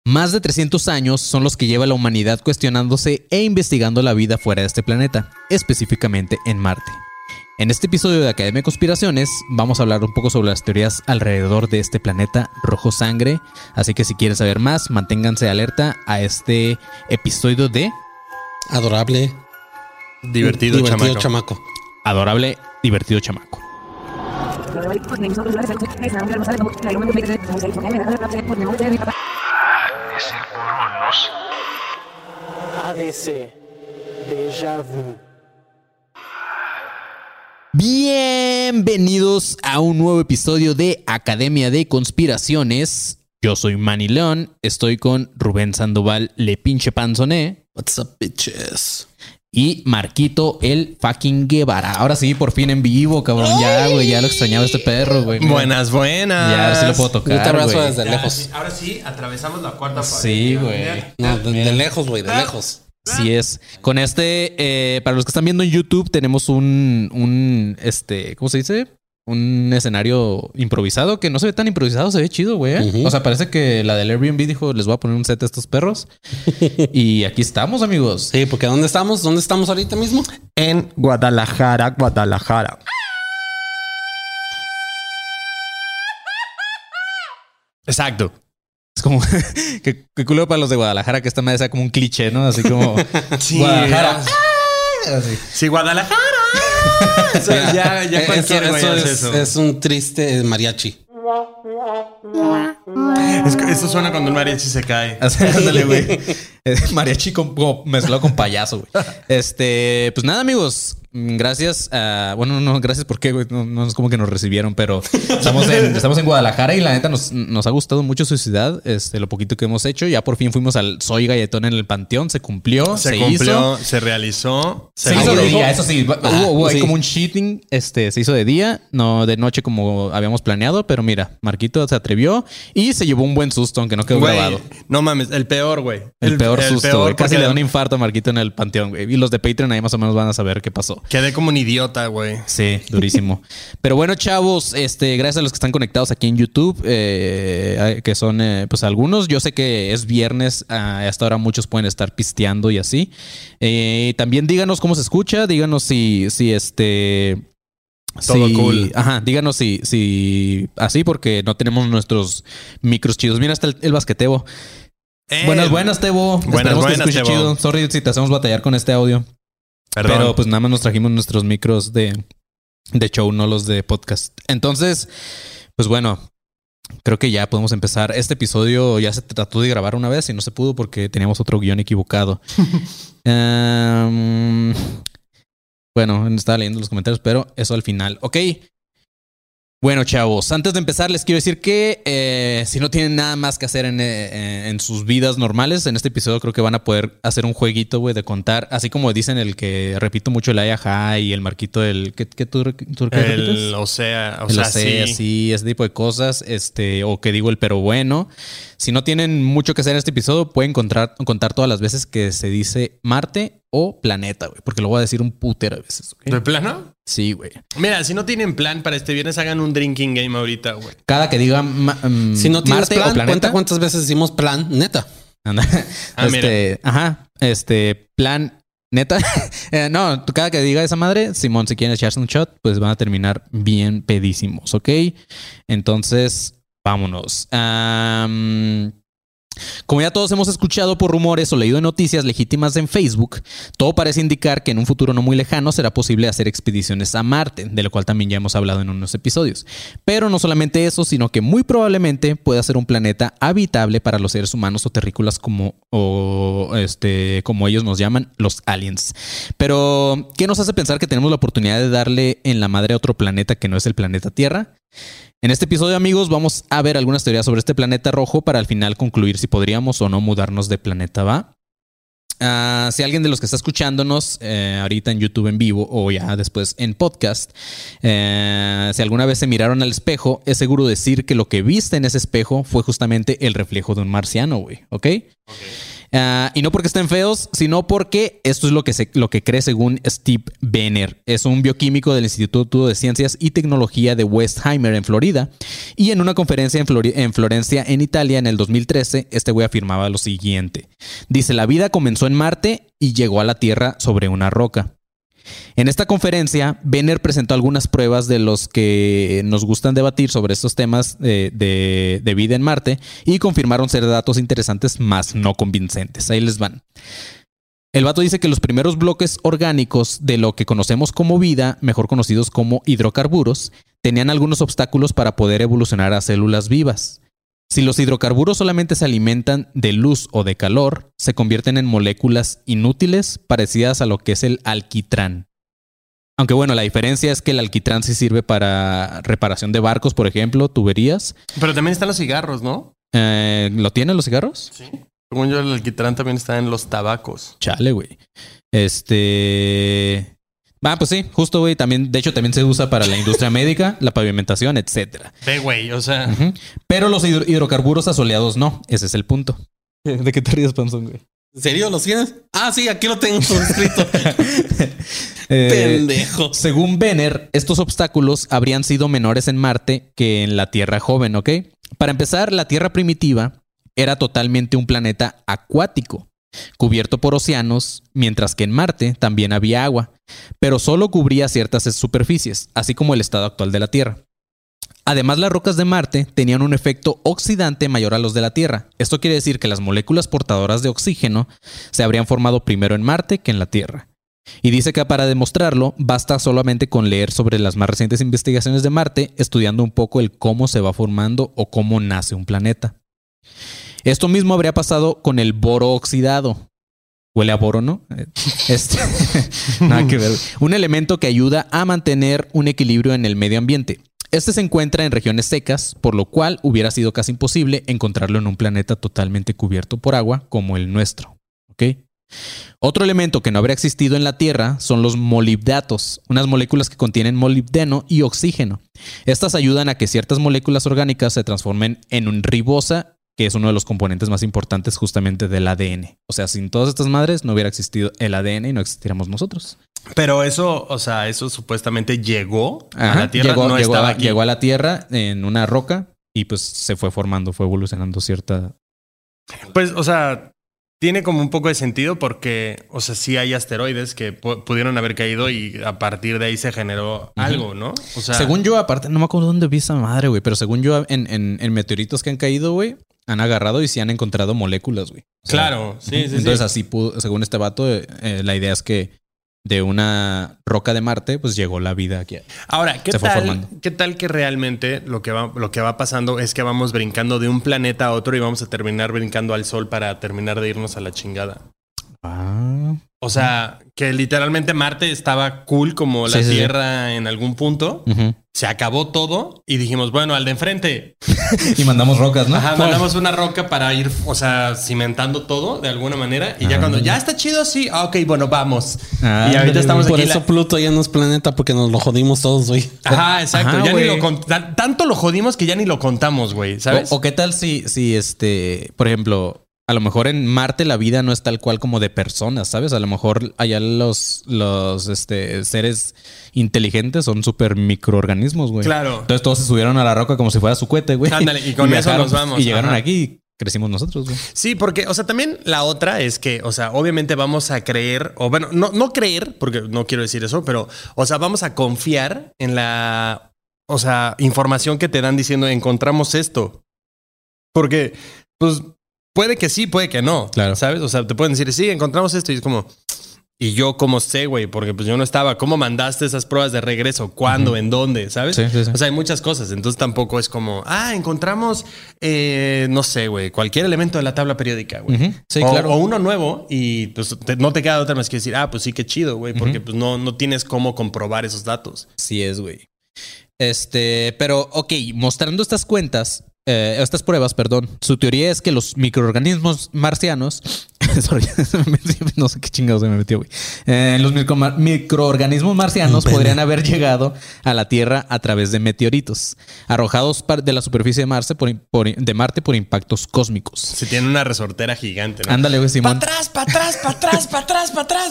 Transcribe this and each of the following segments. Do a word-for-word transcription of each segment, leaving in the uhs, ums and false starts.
Más de trescientos años son los que lleva la humanidad cuestionándose e investigando la vida fuera de este planeta, específicamente en Marte. En este episodio de Academia de Conspiraciones vamos a hablar un poco sobre las teorías alrededor de este planeta rojo sangre, así que si quieren saber más, manténganse alerta a este episodio de... Adorable, divertido, divertido chamaco. chamaco. Adorable, divertido chamaco. A D C, Déjà Vu. Bienvenidos a un nuevo episodio de Academia de Conspiraciones. Yo soy Manny León, estoy con Rubén Sandoval, le pinche panzoné. What's up, bitches? Y Marquito, el fucking Guevara. Ahora sí, por fin en vivo, cabrón. Ya, güey, ya lo extrañaba este perro, güey. Mira. Buenas, buenas. Ya, a ver si lo puedo tocar, Un abrazo güey. desde Ya, lejos. sí, ahora sí, atravesamos la cuarta pared. Sí, güey. No, de, de lejos, güey, de lejos. Así es. Con este, eh, para los que están viendo en YouTube, tenemos un, un, este, ¿cómo se dice? Un escenario improvisado que no se ve tan improvisado, se ve chido, güey. ¿eh? Uh-huh. O sea, parece que la del Airbnb dijo, les voy a poner un set a estos perros. Y aquí estamos, amigos. Sí, porque ¿dónde estamos? ¿Dónde estamos ahorita mismo? En Guadalajara, Guadalajara. Exacto. Es como que, que culo para los de Guadalajara que esta madre sea como un cliché, ¿no? Así como Sí. Guadalajara. Así. Sí, Guadalajara. O sea, ya, ya Eh, cualquiera eso, güey eso hace es, eso. es un triste mariachi. Es que eso suena cuando un mariachi se cae. Así, ándale, güey. Eh, Mariachi con, como mezclado con payaso, güey. Este, pues nada, amigos. Gracias a... Bueno, no, gracias porque, güey. No, no es como que nos recibieron, pero estamos en, estamos en Guadalajara y la neta nos, nos ha gustado mucho su ciudad. Este, lo poquito que hemos hecho. Ya por fin fuimos al Soy Galletón en el Panteón. Se cumplió. Se, Se, cumplió, hizo. se realizó. Se Se hizo de logró. día, eso sí. Hubo, Ah, hubo ahí sí. como un cheating. Este, se hizo de día, no de noche como habíamos planeado. Pero mira, Marquito se atrevió y se llevó un buen susto, aunque no quedó Güey, grabado. no mames, el peor, güey. El, peor susto, güey. Casi porque le da un infarto a Marquito en el Panteón, güey. Y los de Patreon ahí más o menos van a saber qué pasó. Quedé como un idiota, güey. Sí, durísimo. Pero bueno, chavos, este, gracias a los que están conectados aquí en YouTube, eh, que son eh, pues algunos. Yo sé que es viernes, a esta hora muchos pueden estar pisteando y así. Eh, también díganos cómo se escucha, díganos si, si este... Todo sí, cool. Ajá, díganos si, si así, porque no tenemos nuestros micros chidos. Mira, hasta el, el basquetebo. Eh, Buenas, buenas, Tebo. Buenas, Esperemos buenas, que escuche Tebo. chido. Sorry si te hacemos batallar con este audio. Perdón. Pero pues nada más nos trajimos nuestros micros de, de show, no los de podcast. Entonces, pues bueno, creo que ya podemos empezar. Este episodio ya se trató de grabar una vez y no se pudo porque teníamos otro guión equivocado. um, bueno, estaba leyendo los comentarios, pero eso al final. Ok. Bueno, chavos, antes de empezar les quiero decir que eh, si no tienen nada más que hacer en, eh, en sus vidas normales, en este episodio creo que van a poder hacer un jueguito, güey, de contar, así como dicen el que repito mucho el Ayaja y el Marquito del... ¿Qué, qué tú, tú qué el, repites? o sea, o El sea, osea, sí. sí, ese tipo de cosas, este, o que digo el pero bueno. Si no tienen mucho que hacer en este episodio, pueden contar, contar todas las veces que se dice Marte o planeta, güey, porque lo voy a decir un putero de veces, ¿ok? ¿De plano? Sí, güey. Mira, si no tienen plan para este viernes, hagan un drinking game ahorita, güey. Cada que diga ma- um, Si no tienes Marte plan, o planeta, cuenta cuántas veces decimos plan, neta. Anda. Ah, este, ajá, este plan neta. eh, no, tú cada que diga esa madre, Simón, si quieren echarse un shot, pues van a terminar bien pedísimos, ¿ok? Entonces, vámonos. Um, Como ya todos hemos escuchado por rumores o leído en noticias legítimas en Facebook, todo parece indicar que en un futuro no muy lejano será posible hacer expediciones a Marte, de lo cual también ya hemos hablado en unos episodios. Pero no solamente eso, sino que muy probablemente pueda ser un planeta habitable para los seres humanos o terrícolas como, o, este, como ellos nos llaman, los aliens. Pero, ¿qué nos hace pensar que tenemos la oportunidad de darle en la madre a otro planeta que no es el planeta Tierra? En este episodio, amigos, vamos a ver algunas teorías sobre este planeta rojo para al final concluir si podríamos o no mudarnos de planeta, ¿va? Uh, si alguien de los que está escuchándonos eh, ahorita en YouTube en vivo o ya después en podcast, eh, si alguna vez se miraron al espejo, es seguro decir que lo que viste en ese espejo fue justamente el reflejo de un marciano, güey, ¿ok? Ok. Uh, y no porque estén feos, sino porque esto es lo que, se, lo que cree según Steve Benner. Es un bioquímico del Instituto de Ciencias y Tecnología de Westheimer en Florida. Y en una conferencia en, Flori- en Florencia, en Italia, en el dos mil trece, este güey afirmaba lo siguiente. Dice, la vida comenzó en Marte y llegó a la Tierra sobre una roca. En esta conferencia, Benner presentó algunas pruebas de los que nos gustan debatir sobre estos temas de, de, de vida en Marte y confirmaron ser datos interesantes, más no convincentes. Ahí les van. El vato dice que los primeros bloques orgánicos de lo que conocemos como vida, mejor conocidos como hidrocarburos, tenían algunos obstáculos para poder evolucionar a células vivas. Si los hidrocarburos solamente se alimentan de luz o de calor, se convierten en moléculas inútiles parecidas a lo que es el alquitrán. Aunque bueno, la diferencia es que el alquitrán sí sirve para reparación de barcos, por ejemplo, tuberías. Pero también están los cigarros, ¿no? Eh, ¿Lo tienen los cigarros? Sí. Según yo, el alquitrán también está en los tabacos. Chale, güey. Este... Ah, pues sí, justo, güey. También, de hecho, también se usa para la industria médica, la pavimentación, etcétera. Ve, güey, o sea... Uh-huh. Pero los hidro- hidrocarburos asoleados no. Ese es el punto. ¿De qué te ríes, Panzón, güey? ¿En serio los tienes? Ah, sí, aquí lo tengo escrito. eh, Pendejo. Según Benner, estos obstáculos habrían sido menores en Marte que en la Tierra joven, ¿ok? Para empezar, la Tierra primitiva era totalmente un planeta acuático, cubierto por océanos, mientras que en Marte también había agua, pero solo cubría ciertas superficies, así como el estado actual de la Tierra. Además, las rocas de Marte tenían un efecto oxidante mayor a los de la Tierra. Esto quiere decir que las moléculas portadoras de oxígeno se habrían formado primero en Marte que en la Tierra. Y dice que para demostrarlo, basta solamente con leer sobre las más recientes investigaciones de Marte, estudiando un poco el cómo se va formando o cómo nace un planeta. Esto mismo habría pasado con el boro oxidado. Huele a boro, ¿no? Este, nada que ver. Un elemento que ayuda a mantener un equilibrio en el medio ambiente. Este se encuentra en regiones secas, por lo cual hubiera sido casi imposible encontrarlo en un planeta totalmente cubierto por agua como el nuestro. ¿Ok? Otro elemento que no habría existido en la Tierra son los molibdatos, unas moléculas que contienen molibdeno y oxígeno. Estas ayudan a que ciertas moléculas orgánicas se transformen en un ribosa, que es uno de los componentes más importantes justamente del A D N. O sea, sin todas estas madres no hubiera existido el A D N y no existiríamos nosotros. Pero eso, o sea, eso supuestamente llegó Ajá, a la Tierra, llegó, no llegó, estaba a, aquí. llegó a la Tierra en una roca y pues se fue formando, fue evolucionando cierta... Pues, o sea, tiene como un poco de sentido porque, o sea, sí hay asteroides que pu- pudieron haber caído y a partir de ahí se generó Ujú. algo, ¿no? O sea, Según yo, aparte, no me acuerdo dónde vi esa madre, güey, pero según yo, en, en, en meteoritos que han caído, güey, han agarrado y sí han encontrado moléculas, güey. O sea, claro, sí, sí, entonces sí. así pudo, según este vato, eh, eh, la idea es que de una roca de Marte, pues llegó la vida aquí. Ahora, ¿qué se fue tal, formando. ¿qué tal que realmente lo que, va, lo que va pasando es que vamos brincando de un planeta a otro y vamos a terminar brincando al Sol para terminar de irnos a la chingada? Ah. O sea, que literalmente Marte estaba cool como la Sí, sí, sí. Tierra en algún punto. Uh-huh. Se acabó todo y dijimos, bueno, al de enfrente. Y mandamos rocas, ¿no? Ajá, mandamos una roca para ir, o sea, cimentando todo de alguna manera. Y ya Ah. cuando ya está chido, sí. Ah, ok, bueno, vamos. Ah, y ahorita ándale, estamos Por aquí. eso la- Pluto ya no es planeta porque nos lo jodimos todos, güey. Ajá, exacto. Ajá, ya ni güey. lo con- tan- tanto lo jodimos que ya ni lo contamos, güey. ¿Sabes? O, o qué tal si, si este, por ejemplo, a lo mejor en Marte la vida no es tal cual como de personas, ¿sabes? A lo mejor allá los, los este, seres inteligentes son súper microorganismos, güey. Claro. Entonces todos se subieron a la roca como si fuera su cohete, güey. Ándale, y con eso nos vamos. Y llegaron Ajá. aquí y crecimos nosotros, güey. Sí, porque, o sea, también la otra es que, o sea, obviamente vamos a creer, o bueno, no, no creer, porque no quiero decir eso, pero, o sea, vamos a confiar en la, o sea, información que te dan diciendo encontramos esto. Porque, pues, puede que sí, puede que no. Claro. ¿Sabes? O sea, te pueden decir, sí, encontramos esto y es como... Y yo cómo sé, güey, porque pues yo no estaba. ¿Cómo mandaste esas pruebas de regreso? ¿Cuándo? ¿En dónde? ¿Sabes? Sí, sí, sí. O sea, hay muchas cosas. Entonces tampoco es como, ah, encontramos, eh, no sé, güey, cualquier elemento de la tabla periódica, güey. Ujú. Sí, o, claro. o uno nuevo y pues te- no te queda otra más que decir, ah, pues sí, qué chido, güey, porque pues no, no tienes cómo comprobar esos datos. Sí es, güey. Este, pero, ok, mostrando estas cuentas, eh, estas pruebas, perdón, su teoría es que los microorganismos marcianos Sorry, no sé qué chingados se me metió, güey. Eh, los micro microorganismos marcianos podrían haber llegado a la Tierra a través de meteoritos, arrojados de la superficie de Marte por, por, de Marte por impactos cósmicos. Se tiene una resortera gigante, ¿no? Ándale, güey, Simón. ¡Para atrás, para atrás, para atrás, para atrás, para atrás!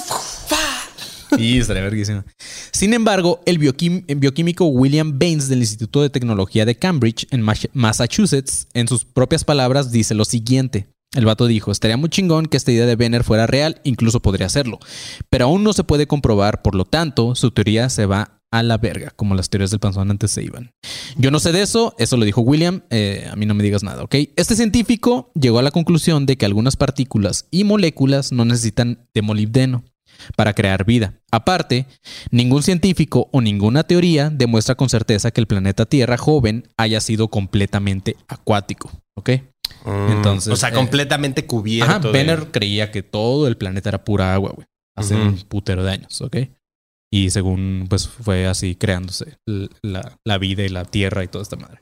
Y estaría verguísimo. Sin embargo, el, bioquim el bioquímico William Baines del Instituto de Tecnología de Cambridge, en Massachusetts, en sus propias palabras, dice lo siguiente. El vato dijo, estaría muy chingón que esta idea de Benner fuera real, incluso podría serlo, pero aún no se puede comprobar, por lo tanto, su teoría se va a la verga, como las teorías del panzón antes se iban. Yo no sé de eso, eso lo dijo William, eh, a mí no me digas nada, ¿ok? Este científico llegó a la conclusión de que algunas partículas y moléculas no necesitan de molibdeno para crear vida. Aparte, ningún científico o ninguna teoría demuestra con certeza que el planeta Tierra joven haya sido completamente acuático, ¿ok? Mm, Entonces, o sea, eh, completamente cubierto. Ajá, de... Benner creía que todo el planeta era pura agua, güey. Hace Ujú. un putero de años, ¿ok? Y según, pues, fue así creándose la, la vida y la Tierra y toda esta madre.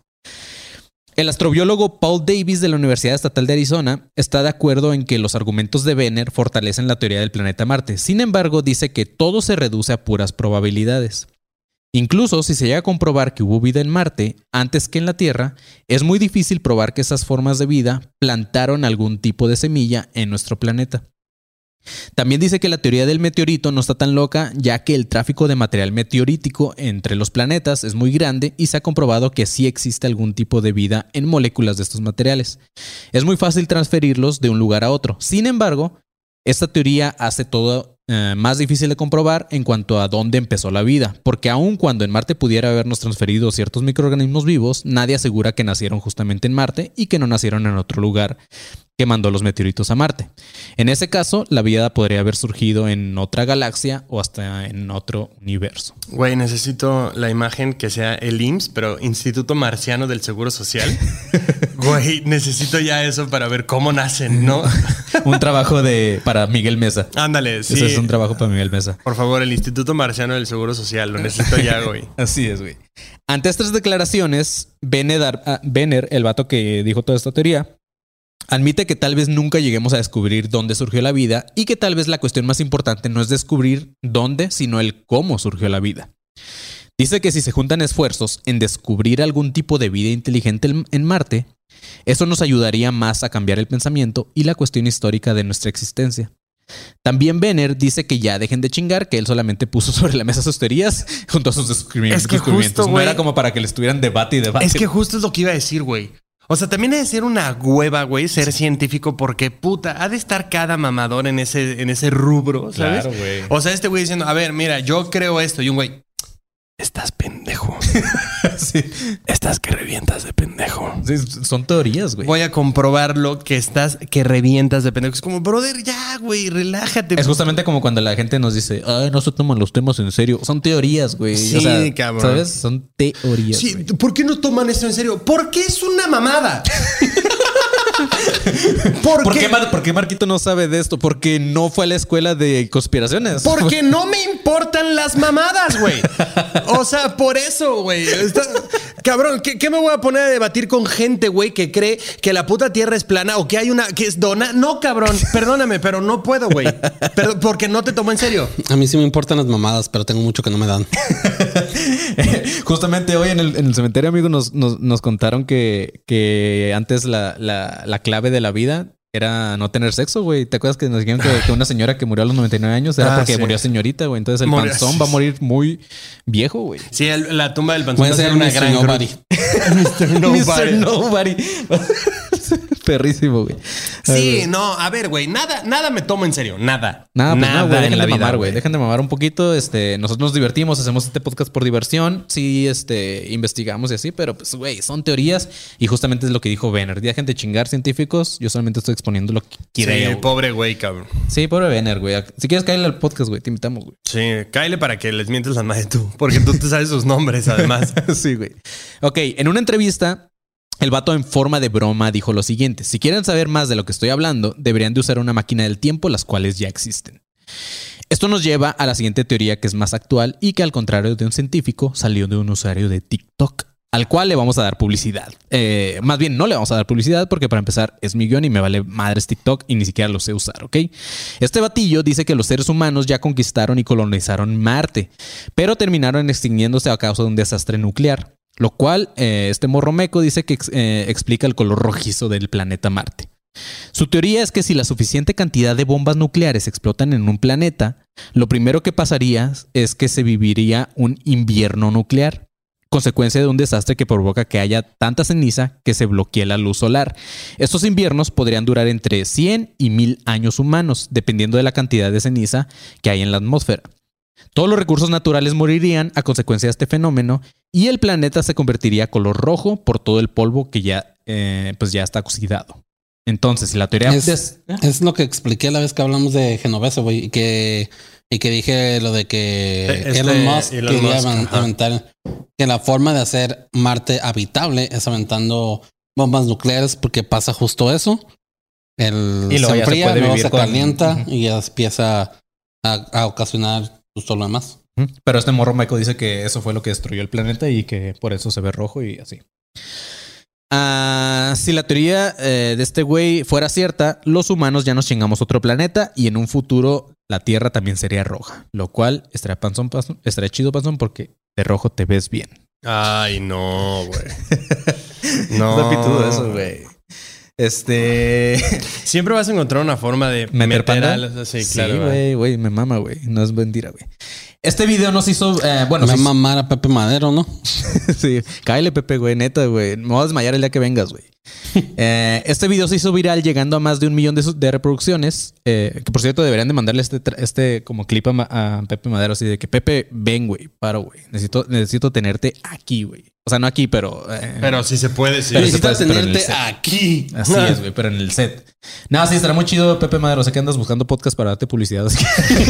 El astrobiólogo Paul Davies de la Universidad Estatal de Arizona está de acuerdo en que los argumentos de Benner fortalecen la teoría del planeta Marte. Sin embargo, dice que todo se reduce a puras probabilidades. Incluso si se llega a comprobar que hubo vida en Marte antes que en la Tierra, es muy difícil probar que esas formas de vida plantaron algún tipo de semilla en nuestro planeta. También dice que la teoría del meteorito no está tan loca, ya que el tráfico de material meteorítico entre los planetas es muy grande y se ha comprobado que sí existe algún tipo de vida en moléculas de estos materiales. Es muy fácil transferirlos de un lugar a otro. Sin embargo, esta teoría hace todo eh, más difícil de comprobar en cuanto a dónde empezó la vida, porque aun cuando en Marte pudiera habernos transferido ciertos microorganismos vivos, nadie asegura que nacieron justamente en Marte y que no nacieron en otro lugar que mandó los meteoritos a Marte. En ese caso, la vida podría haber surgido en otra galaxia o hasta en otro universo. Güey, necesito la imagen que sea el I M S S, pero Instituto Marciano del Seguro Social. Güey, necesito ya eso para ver cómo nacen, ¿no? Un trabajo de para Miguel Mesa. Ándale, sí. Ese es un trabajo para Miguel Mesa. Por favor, el Instituto Marciano del Seguro Social. Lo necesito ya, güey. Así es, güey. Ante estas declaraciones, Benner, Benner, el vato que dijo toda esta teoría, admite que tal vez nunca lleguemos a descubrir dónde surgió la vida y que tal vez la cuestión más importante no es descubrir dónde, sino el cómo surgió la vida. Dice que si se juntan esfuerzos en descubrir algún tipo de vida inteligente en Marte, eso nos ayudaría más a cambiar el pensamiento y la cuestión histórica de nuestra existencia. También Benner dice que ya dejen de chingar, que él solamente puso sobre la mesa sus teorías junto a sus descubrimientos. Es que justo, no güey, era como para que le estuvieran debate y debate. Es que justo es lo que iba a decir, güey. O sea, también ha de ser una hueva, güey, ser científico, porque puta, ha de estar cada mamador en ese, en ese rubro, ¿sabes? Claro, güey. O sea, este güey diciendo, a ver, mira, yo creo esto, y un güey, estás pendejo. Sí. Estás que revientas de pendejo. Sí, son teorías, güey. Voy a comprobarlo que estás que revientas de pendejo. Es como, brother, ya, güey, relájate. Es justamente como cuando la gente nos dice, ay, no se toman los temas en serio. Son teorías, güey. Sí, o sea, cabrón. ¿sabes? Son teorías. Sí, güey. ¿por qué no toman esto en serio? Porque es una mamada. ¿Por, ¿Por qué? qué, Mar- ¿Por qué Marquito no sabe de esto? Porque no fue a la escuela de conspiraciones. Porque no me importan las mamadas, güey. O sea, por eso, güey. Está... Cabrón, ¿qué, ¿qué me voy a poner a debatir con gente, güey, que cree que la puta tierra es plana o que hay una que es dona? No, cabrón, perdóname, pero no puedo, güey. Pero porque no te tomo en serio. A mí sí me importan las mamadas, pero tengo mucho que no me dan. Justamente hoy en el, en el cementerio, amigo, nos, nos, nos contaron que, que antes la, la, la clave de la vida era no tener sexo, güey. ¿Te acuerdas que nos dijeron que, que una señora que murió a los noventa y nueve años era Ah, porque sí. murió señorita, güey? Entonces el Murió- panzón va a morir muy viejo, güey. Sí, el- la tumba del panzón Puede va a ser ser una mister gran Nobody. mister Nobody. mister Nobody. Perrísimo, güey. Sí, no, a ver, güey, nada, nada me tomo en serio, nada. Nada, pues nada nada, güey. en Dejen la de vida, mamar, güey. Dejen de mamar un poquito. Este, nosotros nos divertimos, hacemos este podcast por diversión. Sí, este, investigamos y así, pero pues, güey, son teorías y justamente es lo que dijo Benner. Dejen de chingar científicos. Yo solamente estoy exponiendo lo que Sí, creo. güey. pobre güey, cabrón. Sí, pobre Benner, güey. Si quieres caerle al podcast, güey, te invitamos, güey. Sí, cáele para que les mientes la madre tú, porque tú te sabes sus nombres, además. Sí, güey. Ok, en una entrevista, el vato en forma de broma dijo lo siguiente. Si quieren saber más de lo que estoy hablando, deberían de usar una máquina del tiempo, las cuales ya existen. Esto nos lleva a la siguiente teoría que es más actual y que al contrario de un científico salió de un usuario de TikTok. al cual le vamos a dar publicidad. Eh, más bien, no le vamos a dar publicidad porque para empezar es mi guión y me vale madres TikTok y ni siquiera lo sé usar, ¿ok? Este batillo dice que los seres humanos ya conquistaron y colonizaron Marte, pero terminaron extinguiéndose a causa de un desastre nuclear, lo cual eh, este morro meco dice que eh, explica el color rojizo del planeta Marte. Su teoría es que si la suficiente cantidad de bombas nucleares explotan en un planeta, lo primero que pasaría es que se viviría un invierno nuclear, consecuencia de un desastre que provoca que haya tanta ceniza que se bloquee la luz solar. Estos inviernos podrían durar entre cien y mil años humanos, dependiendo de la cantidad de ceniza que hay en la atmósfera. Todos los recursos naturales morirían a consecuencia de este fenómeno y el planeta se convertiría a color rojo por todo el polvo que ya, eh, pues ya está oxidado. Entonces, si la teoría es, es, es lo que expliqué la vez que hablamos de Genovese, güey, y que, y que dije lo de que Este, Elon Musk Elon quería Musk, aven- ajá. aventar que la forma de hacer Marte habitable es aventando bombas nucleares porque pasa justo eso. El Y luego se ya se enfría, puede luego vivir se con- calienta Ujú. y ya empieza a, a ocasionar justo lo demás. pero este morro meco dice que eso fue lo que destruyó el planeta y que por eso se ve rojo y así. Ah, si la teoría eh, de este güey fuera cierta, los humanos ya nos chingamos otro planeta y en un futuro la Tierra también sería roja, lo cual estaría panzón, panzón, estaría chido panzón porque de rojo te ves bien. Ay, no, güey. No. Está pitudo eso, güey. Este. Siempre vas a encontrar una forma de ¿Meter meter panda? a los- Sí, Sí, claro. güey. güey, güey, me mama, güey. No es mentira, güey. Este video nos hizo. Eh, bueno, Me va sí- a mamar a Pepe Madero, ¿no? sí, cáele, Pepe, güey, neta, güey. Me voy a desmayar el día que vengas, güey. Eh, este video se hizo viral llegando a más de un millón de, su- de reproducciones. Eh, que por cierto, deberían de mandarle este, tra- este como clip a, Ma- a Pepe Madero, así de que Pepe, ven, güey, paro, güey. Necesito, necesito tenerte aquí, güey. O sea, no aquí, pero. eh, Pero sí se puede, sí. Pero sí Necesitas puedes, pero en el tenerte set. aquí. Así es, güey, pero en el set. No, sí, estará muy chido, Pepe Madero. Sé que andas buscando podcast para darte publicidad. Así que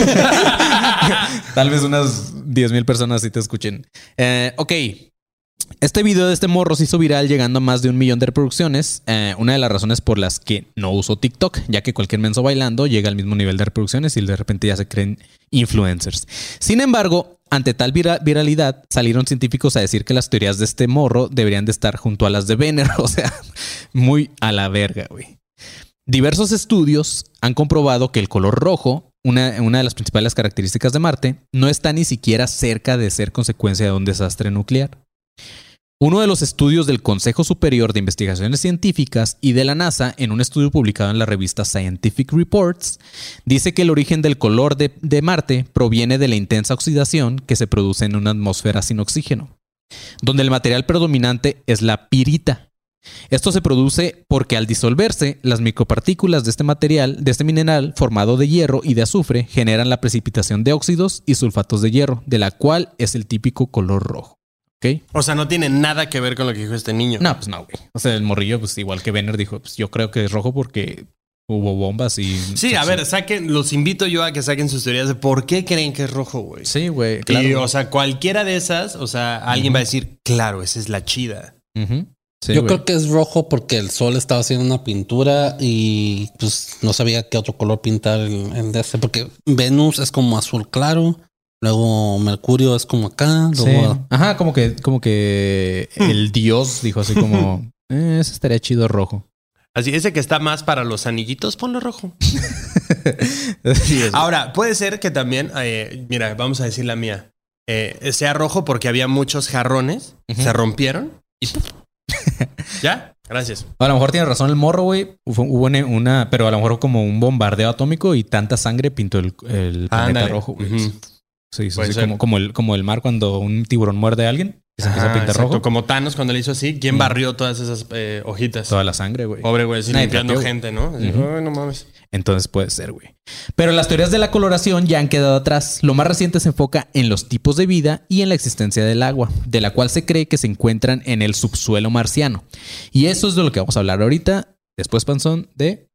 tal vez unas diez mil personas sí te escuchen. Eh, ok. Este video de este morro se hizo viral llegando a más de un millón de reproducciones. Eh, una de las razones por las que no uso TikTok, ya que cualquier menso bailando llega al mismo nivel de reproducciones y de repente ya se creen influencers. Sin embargo, ante tal vira- viralidad, salieron científicos a decir que las teorías de este morro deberían de estar junto a las de Benner. O sea, muy a la verga, güey. Diversos estudios han comprobado que el color rojo, una, una de las principales características de Marte, no está ni siquiera cerca de ser consecuencia de un desastre nuclear. Uno de los estudios del Consejo Superior de Investigaciones Científicas y de la NASA, en un estudio publicado en la revista Scientific Reports, dice que el origen del color de, de Marte proviene de la intensa oxidación que se produce en una atmósfera sin oxígeno, donde el material predominante es la pirita. Esto se produce porque al disolverse, las micropartículas de este material, de este mineral formado de hierro y de azufre, generan la precipitación de óxidos y sulfatos de hierro, de la cual es el típico color rojo. ¿Ok? O sea, no tiene nada que ver con lo que dijo este niño. No, pues no, güey. O sea, el morrillo, pues igual que Benner dijo, pues yo creo que es rojo porque hubo bombas y... Sí, a ver, saquen, los invito yo a que saquen sus teorías de por qué creen que es rojo, güey. Sí, güey, claro. Y, o sea, cualquiera de esas, o sea, alguien va a decir, claro, esa es la chida. Ujú. Sí, Yo güey. creo que es rojo porque el sol estaba haciendo una pintura y pues no sabía qué otro color pintar el, el de este. Porque Venus es como azul claro, luego Mercurio es como acá, Sí. luego Ajá, como que, como que el dios dijo así como, eh, ese estaría chido rojo. Así, ese que está más para los anillitos, ponlo rojo. Sí, es- Ahora, puede ser que también, eh, mira, vamos a decir la mía, eh, sea rojo porque había muchos jarrones, Ujú. se rompieron y ¡puf! ¿Ya? Gracias. A lo mejor tiene razón el morro, güey. Hubo hubo una, una- pero a lo mejor como un bombardeo atómico y tanta sangre pintó el, el planeta Ándale. rojo, güey. Ujú. Sí, sí, Puede sí, ser. como, como, el, como el mar cuando un tiburón muerde a alguien y se empieza a Ajá, pintar exacto. rojo. Como Thanos cuando le hizo así, ¿quién Mm. barrió todas esas eh, hojitas? Toda la sangre, güey. Pobre güey, así Nadie limpiando trapeó. gente, ¿no? Así, Ujú. "Ay, no mames. Entonces puede ser, güey. Pero las teorías de la coloración ya han quedado atrás. Lo más reciente se enfoca en los tipos de vida y en la existencia del agua, de la cual se cree que se encuentran en el subsuelo marciano. Y eso es de lo que vamos a hablar ahorita. Después, panzón, de...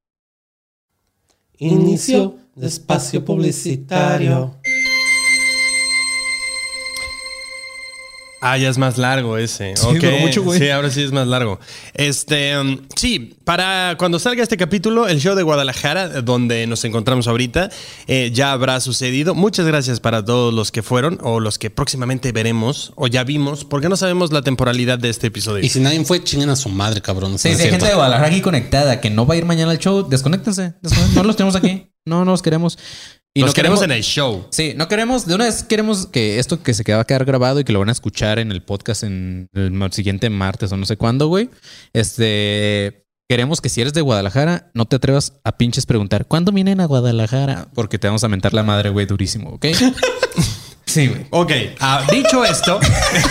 inicio de espacio publicitario. Ah, ya es más largo ese. Sí, Ok. duró mucho, güey. Sí, ahora sí es más largo. Este, um, sí, para cuando salga este capítulo, el show de Guadalajara, donde nos encontramos ahorita, eh, ya habrá sucedido. Muchas gracias para todos los que fueron o los que próximamente veremos o ya vimos, porque no sabemos la temporalidad de este episodio. Y si nadie fue, chinguen a su madre, cabrón. Sí, si hay gente de Guadalajara aquí conectada que no va a ir mañana al show, desconéctense. Desconect- No los tenemos aquí. No, no los queremos. Y Los no queremos en el show. Sí, no queremos, de una vez queremos que esto que se queda va a quedar grabado y que lo van a escuchar en el podcast en el ma- siguiente martes o no sé cuándo, güey. Este, queremos que si eres de Guadalajara, no te atrevas a pinches preguntar, ¿cuándo vienen a Guadalajara? Porque te vamos a mentar la madre, güey, durísimo, ¿ok? Sí, güey. Ok, ah, dicho esto,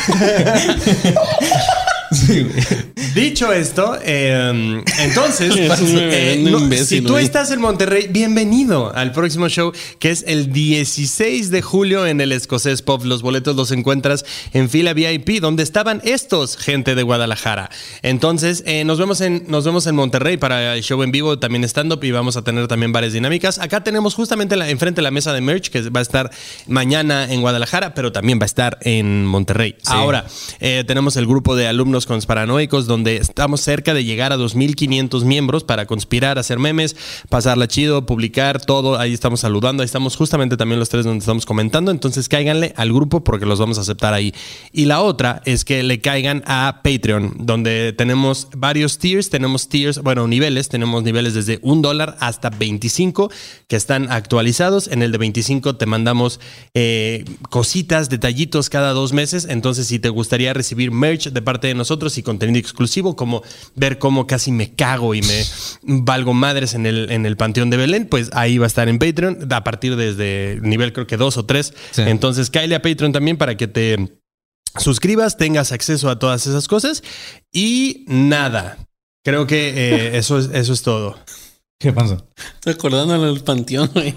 Sí, güey. dicho esto, eh, entonces, Es un eh, reverendo no, imbécil, si tú güey. estás en Monterrey, bienvenido al próximo show, que es el dieciséis de julio en el Escocés Pub. Los boletos los encuentras en fila V I P, donde estaban estos, gente de Guadalajara. Entonces, eh, nos vemos en nos vemos en Monterrey para el show en vivo, también stand-up, y vamos a tener también varias dinámicas. Acá tenemos justamente la, enfrente la mesa de merch, que va a estar mañana en Guadalajara, pero también va a estar en Monterrey. Ahora, eh, tenemos el grupo de alumnos conspiranoicos, donde estamos cerca de llegar a dos mil quinientos miembros para conspirar, hacer memes, pasarla chido, publicar todo. Ahí estamos saludando, ahí estamos justamente también los tres donde estamos comentando. Entonces cáiganle al grupo porque los vamos a aceptar ahí. Y la otra es que le caigan a Patreon, donde tenemos varios tiers, tenemos tiers, bueno, niveles, tenemos niveles desde un dólar hasta veinticinco que están actualizados. En el de veinticinco te mandamos eh, cositas, detallitos cada dos meses. Entonces, si te gustaría recibir merch de parte de nosotros y contenido exclusivo, como ver cómo casi me cago y me valgo madres en el, en el Panteón de Belén, pues ahí va a estar en Patreon a partir desde nivel creo que dos o tres. Sí. Entonces, cáele a Patreon también para que te suscribas, tengas acceso a todas esas cosas y nada. Creo que eh, eso, es, eso es todo. ¿Qué pasa? Estoy acordando del panteón, güey.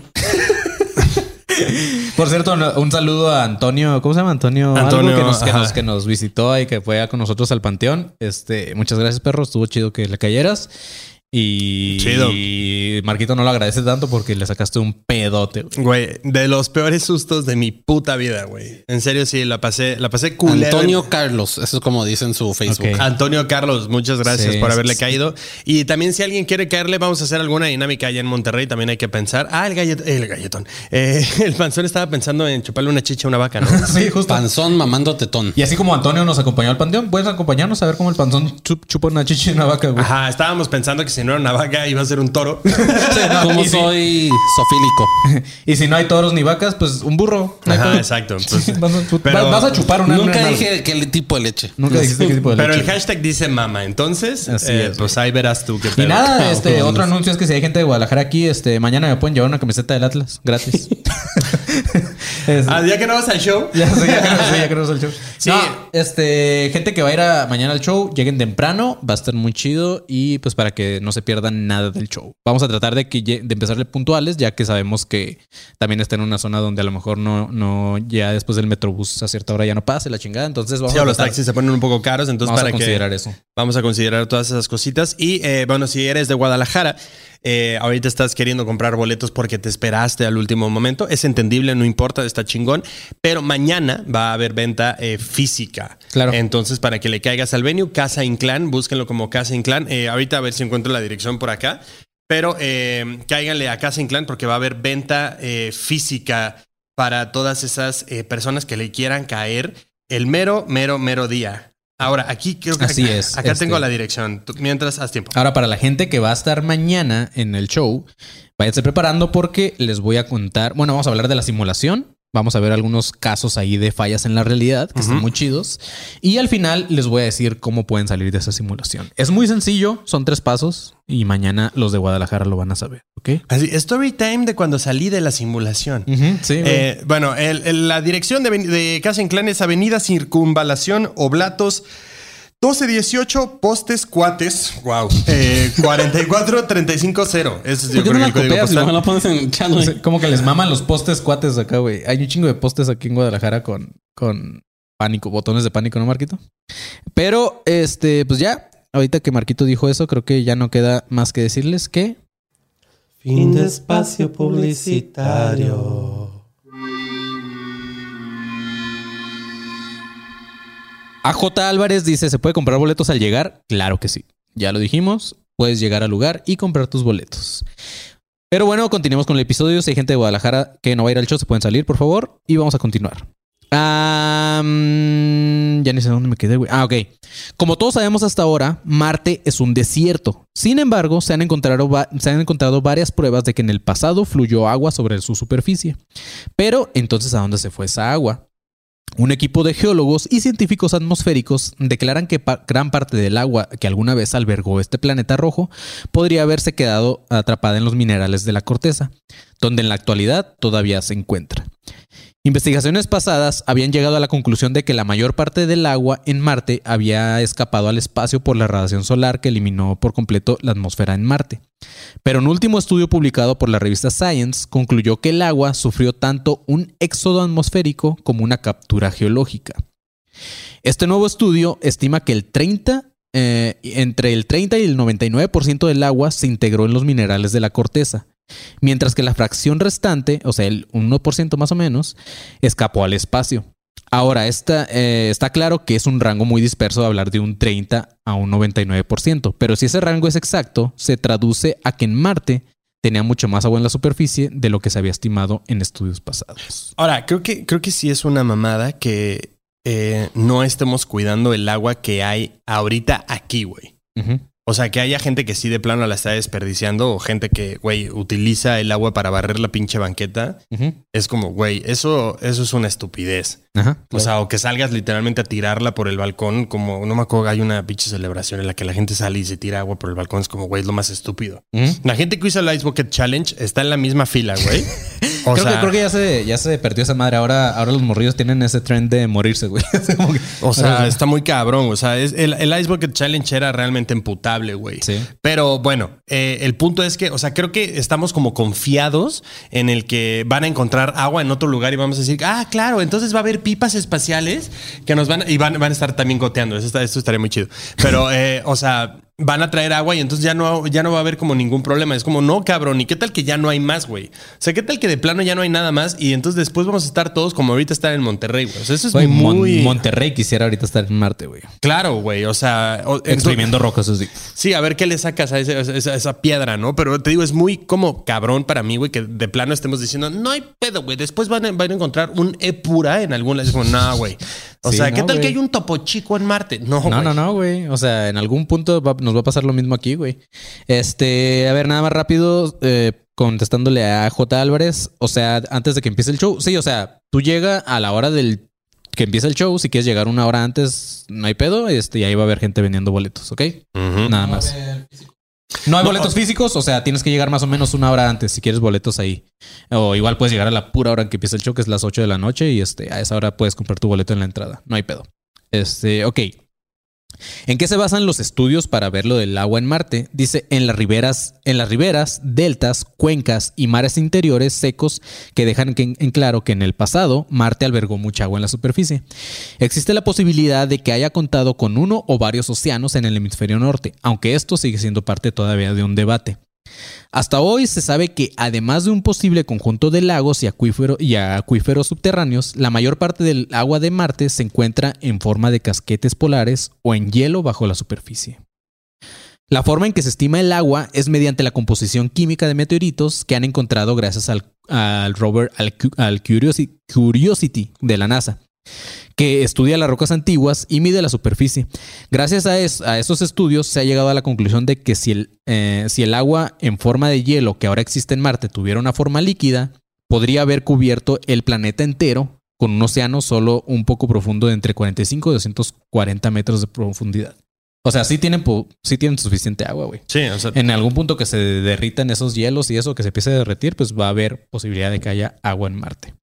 Por cierto, no- un saludo a Antonio, ¿cómo se llama? Antonio, Antonio, algo que nos, que, ajá. nos, que nos visitó y que fue con nosotros al Panteón. Este, muchas gracias, perro. Estuvo chido que le cayeras. Y, Chido. y Marquito no lo agradece tanto porque le sacaste un pedote, güey. Güey, de los peores sustos de mi puta vida, güey. En serio, sí, la pasé, la pasé culero. Antonio Carlos, eso es como dice en su Facebook. Ok. Antonio Carlos, muchas gracias Sí, por haberle sí, caído. Y también si alguien quiere caerle, vamos a hacer alguna dinámica allá en Monterrey. También hay que pensar. Ah, el galletón. El galletón. Eh, el panzón estaba pensando en chuparle una chicha a una vaca, ¿no? Sí, justo. Panzón mamando tetón. Y así como Antonio nos acompañó al Panteón, puedes acompañarnos a ver cómo el panzón chup- chupa una chicha y una vaca, güey. Ajá, estábamos pensando que si no era una vaca iba a ser un toro. Como y sí. soy sofílico. Y si no hay toros ni vacas, pues un burro. No hay Ajá, pedo. exacto. Pues, Vas a, pero- vas- vas a chupar una Nunca una- dije qué tipo de leche. Nunca dijiste qué tipo de pero leche. el hashtag dice mama. Entonces, Así eh, es, pues ahí verás tú qué pedo. Y nada, este Cabrones. otro anuncio es que si hay gente de Guadalajara aquí, este mañana me pueden llevar una camiseta del Atlas gratis. Es- Ah, ya que no vas al show. ya sé, ya queremos, sí, ya queremos el show. Sí. No, este, gente que va a ir a mañana al show, lleguen temprano, va a estar muy chido y pues para que no se pierdan nada del show. Vamos a tratar de que lle- de empezarle puntuales, ya que sabemos que también está en una zona donde a lo mejor no, no ya después del metrobús a cierta hora ya no pase la chingada. Entonces vamos Sí, a o los tratar- taxis se ponen un poco caros, entonces vamos para a considerar que eso. vamos a considerar todas esas cositas. Y eh, bueno, si eres de Guadalajara, eh, ahorita estás queriendo comprar boletos porque te esperaste al último momento, es entendible, no importa, está chingón, pero mañana va a haber venta eh, física. Claro. Entonces, para que le caigas al venue, Casa Inclán, búsquenlo como Casa Inclán. Eh, ahorita a ver si encuentro la dirección por acá, pero eh, cáiganle a Casa Inclán porque va a haber venta eh, física para todas esas eh, personas que le quieran caer el mero, mero, mero día. Ahora, aquí creo que Así acá, es, acá este- tengo la dirección. Tú- mientras, haz tiempo. Ahora, para la gente que va a estar mañana en el show, váyanse preparando porque les voy a contar. Bueno, vamos a hablar de la simulación. Vamos a ver algunos casos ahí de fallas en la realidad que están muy chidos. Y al final les voy a decir cómo pueden salir de esa simulación. Es muy sencillo, son tres pasos y mañana los de Guadalajara lo van a saber, ¿ok? Así, story time de cuando salí de la simulación. Ujú, sí, güey. Eh, bueno, el- el- la dirección de, aven- de Casa Inclán es Avenida Circunvalación Oblatos doce dieciocho Postes Cuates. Wow. Eh, cuarenta y cuatro treinta y cinco cero. Ese es yo ¿Por qué creo no que el la código copias y postal. no la pones en chat, güey? Sí, como que les maman los postes cuates acá, güey. Hay un chingo de postes aquí en Guadalajara con, con pánico, botones de pánico, ¿no, Marquito? Pero, este, pues ya, ahorita que Marquito dijo eso, creo que ya no queda más que decirles que... Fin de espacio publicitario. A J. Álvarez dice, ¿se puede comprar boletos al llegar? Claro que sí. Ya lo dijimos. Puedes llegar al lugar y comprar tus boletos. Pero bueno, continuemos con el episodio. Si hay gente de Guadalajara que no va a ir al show, se pueden salir, por favor. Y vamos a continuar. Um, ya ni sé dónde me quedé, güey. Ah, ok. Como todos sabemos hasta ahora, Marte es un desierto. Sin embargo, se han encontrado, se han encontrado varias pruebas de que en el pasado fluyó agua sobre su superficie. Pero, entonces, ¿a dónde se fue esa agua? Un equipo de geólogos y científicos atmosféricos declaran que pa- gran parte del agua que alguna vez albergó este planeta rojo podría haberse quedado atrapada en los minerales de la corteza, donde en la actualidad todavía se encuentra. Investigaciones pasadas habían llegado a la conclusión de que la mayor parte del agua en Marte había escapado al espacio por la radiación solar que eliminó por completo la atmósfera en Marte. Pero un último estudio publicado por la revista Science concluyó que el agua sufrió tanto un éxodo atmosférico como una captura geológica. Este nuevo estudio estima que el treinta, eh, entre el treinta y el noventa y nueve por ciento del agua se integró en los minerales de la corteza, mientras que la fracción restante, o sea, el uno por ciento más o menos, escapó al espacio. Ahora, está, eh, está claro que es un rango muy disperso de hablar de un treinta a un noventa y nueve por ciento, pero si ese rango es exacto, se traduce a que en Marte tenía mucho más agua en la superficie de lo que se había estimado en estudios pasados. Ahora, creo que, creo que sí es una mamada que eh, no estemos cuidando el agua que hay ahorita aquí, güey. Uh-huh. O sea, que haya gente que sí de plano la está desperdiciando o gente que, güey, utiliza el agua para barrer la pinche banqueta. Uh-huh. Es como, güey, eso, eso es una estupidez. Ajá, O sea, o que salgas literalmente a tirarla por el balcón, como, no me acuerdo, hay una pinche celebración en la que la gente sale y se tira agua por el balcón. Es como, güey, es lo más estúpido. uh-huh. La gente que usa el Ice Bucket Challenge está en la misma fila, güey. O creo, sea, que, creo que ya se, ya se perdió esa madre. Ahora, ahora los morrillos tienen ese trend de morirse, güey. Como que- o sea, está muy cabrón. O sea, es, el, el Ice Bucket Challenge era realmente emputable, güey. Sí. Pero bueno, eh, el punto es que, o sea, creo que estamos como confiados en el que van a encontrar agua en otro lugar y vamos a decir, ah, claro, entonces va a haber pipas espaciales que nos van y van, van a estar también goteando. Eso está, esto estaría muy chido. Pero, eh, o sea, van a traer agua y entonces ya no, ya no va a haber como ningún problema. Es como, no, cabrón, ¿y qué tal que ya no hay más, güey? O sea, ¿qué tal que de plano ya no hay nada más? Y entonces después vamos a estar todos como ahorita estar en Monterrey, güey. O sea, eso es Güey, Mon- muy... Monterrey quisiera ahorita estar en Marte, güey. Claro, güey. O sea... o- Exprimiendo rocas, así. Sí, a ver qué le sacas a ese- a esa, esa piedra, ¿no? Pero te digo, es muy como cabrón para mí, güey, que de plano estemos diciendo, no hay pedo, güey. Después van a, van a encontrar un Epura en algún lado. Es como, no, güey. O Sí, sea, no, ¿qué tal güey. que hay un Topo Chico en Marte? No, No, güey. no, no, güey. O sea, en algún punto va- nos va a pasar lo mismo aquí, güey. Este, a ver, nada más rápido, eh, contestándole a J. Álvarez. O sea, antes de que empiece el show. Sí, o sea, tú llega a la hora del que empieza el show. Si quieres llegar una hora antes, no hay pedo. Este, y ahí va a haber gente vendiendo boletos, ¿ok? Ujú. Nada más. No hay boletos físicos, o sea, tienes que llegar más o menos una hora antes si quieres boletos ahí. O igual puedes llegar a la pura hora en que empieza el show, que es las ocho de la noche, y este, a esa hora puedes comprar tu boleto en la entrada. No hay pedo. Este, ok. ¿En qué se basan los estudios para ver lo del agua en Marte? Dice en las riberas, en las riberas, deltas, cuencas y mares interiores secos que dejan que- en claro que en el pasado Marte albergó mucha agua en la superficie. Existe la posibilidad de que haya contado con uno o varios océanos en el hemisferio norte, aunque esto sigue siendo parte todavía de un debate. Hasta hoy se sabe que además de un posible conjunto de lagos y, acuífero, y acuíferos subterráneos, la mayor parte del agua de Marte se encuentra en forma de casquetes polares o en hielo bajo la superficie. La forma en que se estima el agua es mediante la composición química de meteoritos que han encontrado gracias al, al rover al, al Curiosity, Curiosity de la NASA, que estudia las rocas antiguas y mide la superficie. Gracias a, es, a esos estudios se ha llegado a la conclusión de que si el, eh, si el agua en forma de hielo que ahora existe en Marte tuviera una forma líquida, podría haber cubierto el planeta entero con un océano solo un poco profundo de entre cuarenta y cinco y doscientos cuarenta metros de profundidad. O sea, sí tienen, sí tienen suficiente agua, güey. Sí, o sea, En algún punto que se derritan esos hielos y eso que se empiece a derretir, pues va a haber posibilidad de que haya agua en Marte.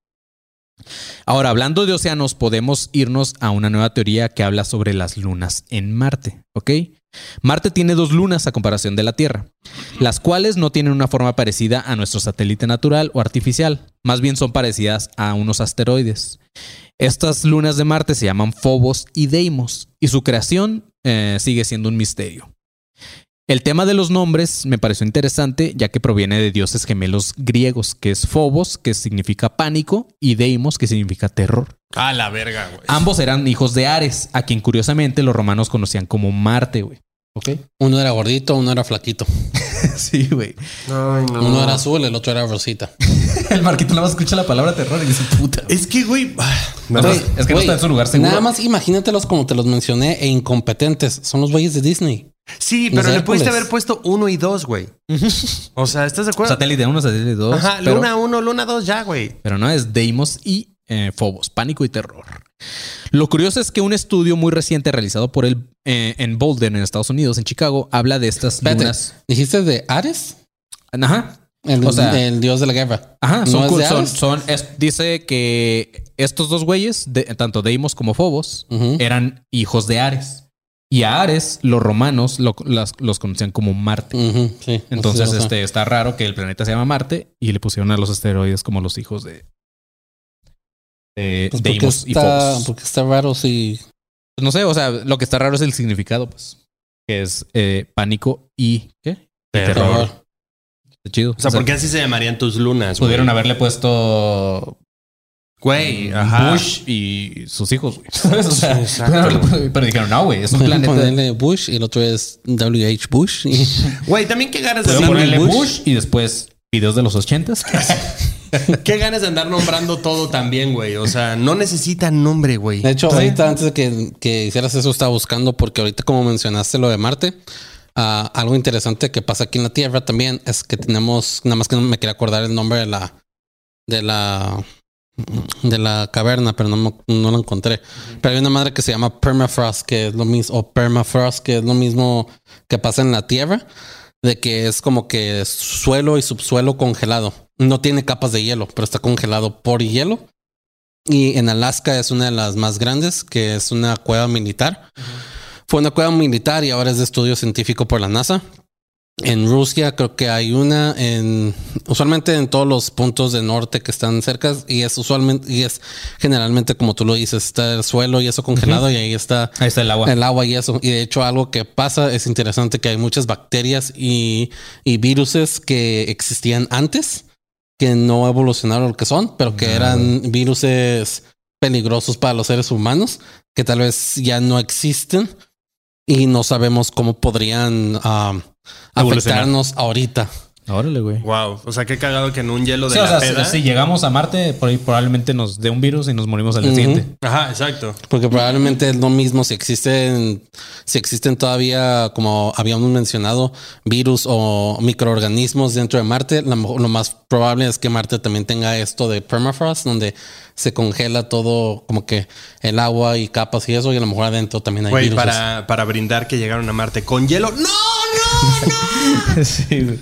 Ahora, hablando de océanos, podemos irnos a una nueva teoría que habla sobre las lunas en Marte, ¿ok? Marte tiene dos lunas a comparación de la Tierra, las cuales no tienen una forma parecida a nuestro satélite natural o artificial, más bien son parecidas a unos asteroides. Estas lunas de Marte se llaman Phobos y Deimos, y su creación eh, sigue siendo un misterio. El tema de los nombres me pareció interesante, ya que proviene de dioses gemelos griegos, que es Phobos, que significa pánico, y Deimos, que significa terror. Ah, la verga, güey. Ambos eran hijos de Ares, a quien curiosamente los romanos conocían como Marte, güey. ¿Ok? Uno era gordito, uno era flaquito. Sí, güey. Ay, no. Uno era azul, el otro era rosita. El Marquito nada más escucha la palabra terror y dice puta. Es que, güey. ah, No, no, es que no Güey, está en su lugar seguro. Nada más imagínatelos como te los mencioné e incompetentes. Son los güeyes de Disney. Sí, Los pero le pudiste Hércules. haber puesto uno y dos, güey. O sea, ¿estás de acuerdo? Satélite uno, satélite dos. Ajá, pero, luna uno, luna dos, ya, güey. pero no, es Deimos y eh, Phobos, pánico y terror. Lo curioso es que un estudio muy reciente realizado por el eh, en Boulder, en Estados Unidos, en Chicago, habla de estas Espérate, lunas. ¿dijiste de Ares? Ajá. El, O sea- el dios de la guerra. Ajá, ¿No son, es cu- de son, Ares? son- es- dice que estos dos güeyes, de- tanto Deimos como Phobos, Ujú. eran hijos de Ares. Y a Ares, los romanos lo- las- los conocían como Marte. Ujú, sí, Entonces, sí, o sea, este está raro que el planeta se llama Marte y le pusieron a los asteroides como los hijos de, de pues porque Deimos y está, Phobos. porque está raro si Pues no sé, o sea, lo que está raro es el significado, pues, que es eh, pánico y ¿qué? Y Terror. terror. Está chido. O sea, ¿por qué así se llamarían tus lunas, güey? pudieron haberle puesto Güey, ajá. Bush y sus hijos, güey. ¿Sabes? O sea, Exacto. pero, pero dijeron, no, güey, es un Pueden planeta. ponerle Bush y el otro es W H Bush. Y Güey, también qué ganas de Pueden andar, ponerle Bush. Bush y después videos de los ochentas. qué ganas de andar nombrando todo también, güey. O sea, no necesitan nombre, güey. de hecho, Sí. ahorita antes de que, que hicieras eso, estaba buscando porque ahorita como mencionaste lo de Marte, ah, algo interesante que pasa aquí en la Tierra también es que tenemos, nada más que no me quería acordar el nombre de la de la de la caverna, pero no, me- no lo encontré. Pero hay una madre que se llama permafrost, que es lo mismo, o permafrost, que es lo mismo que pasa en la Tierra, de que es como que suelo y subsuelo congelado. No tiene capas de hielo, pero está congelado por hielo. Y en Alaska es una de las más grandes, que es una cueva militar. Fue una cueva militar y ahora es de estudio científico por la NASA. En Rusia creo que hay una en usualmente en todos los puntos de norte que están cerca y es usualmente y es generalmente como tú lo dices, está el suelo y eso congelado. Uh-huh. Y ahí está Ahí está el agua. el agua y eso. Y de hecho algo que pasa es interesante que hay muchas bacterias y, y viruses que existían antes que no evolucionaron lo que son, pero que no, eran güey. viruses peligrosos para los seres humanos que tal vez ya no existen y no sabemos cómo podrían uh, afectarnos ahorita. Órale, güey. Wow. O sea, qué cagado que en un hielo de sí, la o sea, peda... Si, si llegamos a Marte, por ahí probablemente nos dé un virus y nos morimos al día uh-huh. siguiente. Ajá, exacto. Porque probablemente es lo mismo si existen, si existen todavía, como habíamos mencionado, virus o microorganismos dentro de Marte. Lo, lo más probable es que Marte también tenga esto de permafrost, donde se congela todo, como que el agua y capas y eso, y a lo mejor adentro también hay Güey, virus. Para, para brindar que llegaron a Marte con hielo. ¡No, no, no! Sí, güey.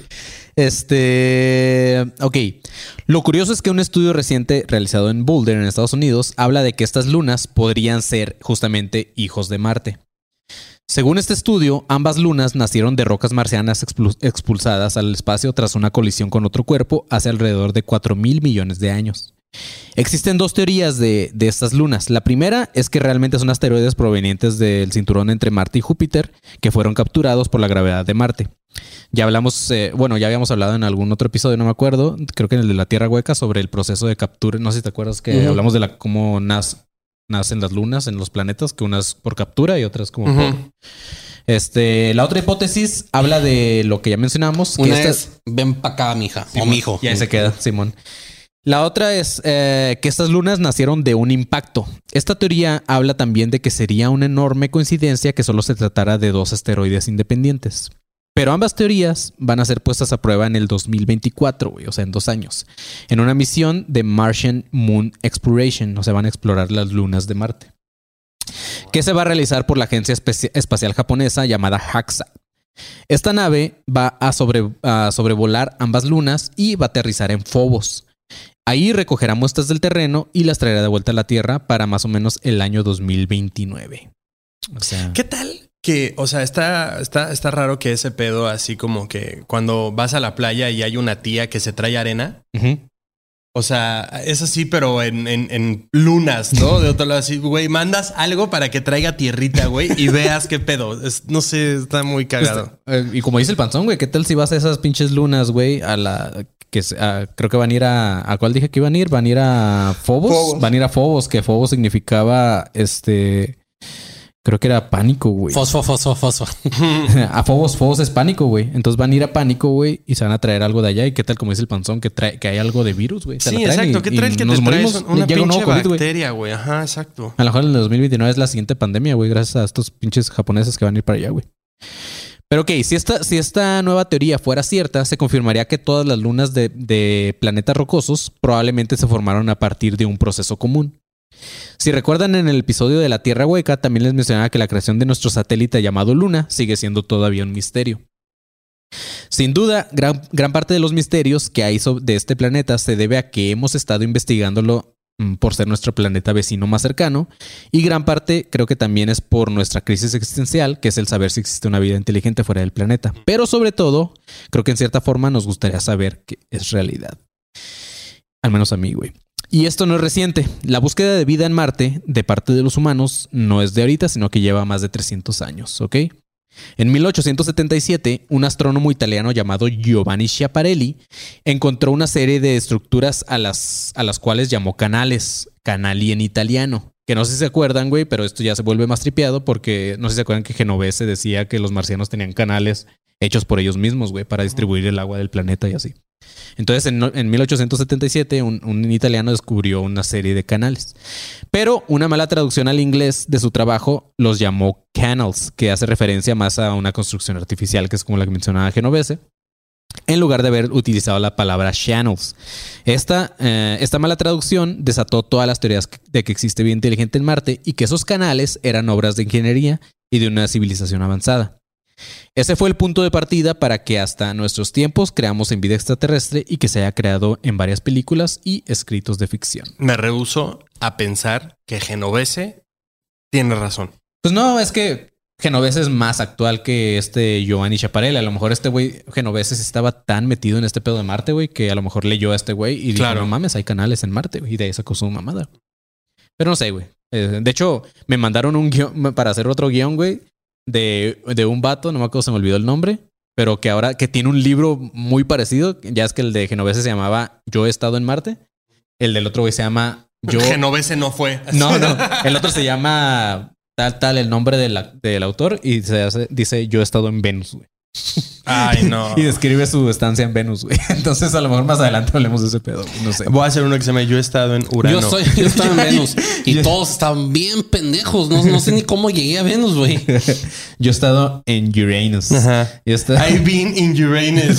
Este, ok. Lo curioso es que un estudio reciente realizado en Boulder, en Estados Unidos, habla de que estas lunas podrían ser justamente hijos de Marte. Según este estudio, ambas lunas nacieron de rocas marcianas expulsadas al espacio tras una colisión con otro cuerpo hace alrededor de cuatro mil millones de años. Existen dos teorías de, de estas lunas. La primera es que realmente son asteroides provenientes del cinturón entre Marte y Júpiter que fueron capturados por la gravedad de Marte. Ya hablamos, eh, bueno, ya habíamos hablado en algún otro episodio, no me acuerdo, creo que en el de la Tierra Hueca, sobre el proceso de captura. No sé si te acuerdas que uh-huh. hablamos de la, cómo nas, nacen las lunas en los planetas, que una es por captura y otra es como uh-huh. por... Este, la otra hipótesis habla de lo que ya mencionamos. Una que es, esta... ven para acá, mija, Simón, o mijo. Y ahí se queda, Simón. La otra es eh, que estas lunas nacieron de un impacto. Esta teoría habla también de que sería una enorme coincidencia que solo se tratara de dos asteroides independientes. Pero ambas teorías van a ser puestas a prueba en el dos mil veinticuatro, güey, o sea, en dos años, en una misión de Martian Moon Exploration, o sea, van a explorar las lunas de Marte, que se va a realizar por la agencia Espe- espacial japonesa llamada JAXA. Esta nave va a, sobre, a sobrevolar ambas lunas y va a aterrizar en Phobos. Ahí recogerá muestras del terreno y las traerá de vuelta a la Tierra para más o menos el año dos mil veintinueve. O sea, ¿qué tal? Que, o sea, está, está, está raro que ese pedo así como que cuando vas a la playa y hay una tía que se trae arena. Uh-huh. O sea, es así, pero en, en, en lunas, ¿no? De otro lado, así, güey, mandas algo para que traiga tierrita, güey, y veas qué pedo. Es, no sé, está muy cagado. Eh, y como dice el panzón, güey, ¿qué tal si vas a esas pinches lunas, güey? A la que a, creo que van a ir a. ¿A cuál dije que iban a ir? Van a ir a Phobos. Phobos. Van a ir a Phobos, que Phobos significaba este. Creo que era pánico, güey. Fosfo, fosfo, fosfo. A Phobos, Phobos es pánico, güey. Entonces van a ir a pánico, güey, y se van a traer algo de allá. ¿Y qué tal, como dice el panzón, que trae, que hay algo de virus, güey? Sí, exacto. Y, ¿Qué traes que nos te traes? morimos, Una llega un pinche nuevo COVID, bacteria, güey. Ajá, exacto. A lo mejor en el dos mil veintinueve es la siguiente pandemia, güey, gracias a estos pinches japoneses que van a ir para allá, güey. Pero ok, si esta, si esta nueva teoría fuera cierta, se confirmaría que todas las lunas de, de planetas rocosos probablemente se formaron a partir de un proceso común. Si recuerdan, en el episodio de la Tierra Hueca también les mencionaba que la creación de nuestro satélite llamado Luna sigue siendo todavía un misterio. Sin duda, gran, gran parte de los misterios que hay de este planeta se debe a que hemos estado investigándolo por ser nuestro planeta vecino más cercano, y gran parte creo que también es por nuestra crisis existencial, que es el saber si existe una vida inteligente fuera del planeta. Pero sobre todo, creo que en cierta forma nos gustaría saber que es realidad. Al menos a mí, güey. Y esto no es reciente. La búsqueda de vida en Marte de parte de los humanos no es de ahorita, sino que lleva más de trescientos años, ¿ok? En mil ochocientos setenta y siete, un astrónomo italiano llamado Giovanni Schiaparelli encontró una serie de estructuras a las, a las cuales llamó canales, canali en italiano. Que no sé si se acuerdan, güey, pero esto ya se vuelve más tripeado porque no sé si se acuerdan que Genovese decía que los marcianos tenían canales hechos por ellos mismos, güey, para distribuir el agua del planeta y así. Entonces, en, en mil ochocientos setenta y siete, un, un italiano descubrió una serie de canales. Pero una mala traducción al inglés de su trabajo los llamó canals, que hace referencia más a una construcción artificial, que es como la que mencionaba Genovese, en lugar de haber utilizado la palabra channels. Esta, eh, esta mala traducción desató todas las teorías de que existe vida inteligente en Marte y que esos canales eran obras de ingeniería y de una civilización avanzada. Ese fue el punto de partida para que hasta nuestros tiempos creamos en vida extraterrestre y que se haya creado en varias películas y escritos de ficción. Me rehúso a pensar que Genovese tiene razón. Pues no, es que Genovese es más actual que este Giovanni Schiaparelli. A lo mejor este güey Genovese estaba tan metido en este pedo de Marte, güey, que a lo mejor leyó a este güey y claro. dijo, no mames, hay canales en Marte, güey, y de ahí sacó su mamada. Pero no sé, güey. Eh, de hecho, me mandaron un guión para hacer otro guión, güey, de, de un vato, no me acuerdo, se me olvidó el nombre, pero que ahora que tiene un libro muy parecido. Ya es que el de Genovese se llamaba Yo he estado en Marte. El del otro güey se llama Yo... Genovese no fue. No, no. El otro se llama tal, tal, el nombre de la, del autor y se hace, dice Yo he estado en Venus, güey. Ay, no. Y describe su estancia en Venus, güey. Entonces, a lo mejor más adelante hablemos de ese pedo. No sé. Voy a hacer uno que se llama Yo he estado en Urano. Yo, soy, yo estaba en Venus y todos estaban bien pendejos. No, no sé ni cómo llegué a Venus, güey. Yo he estado en Uranus. Ajá. Yo he estado... I've been in Uranus.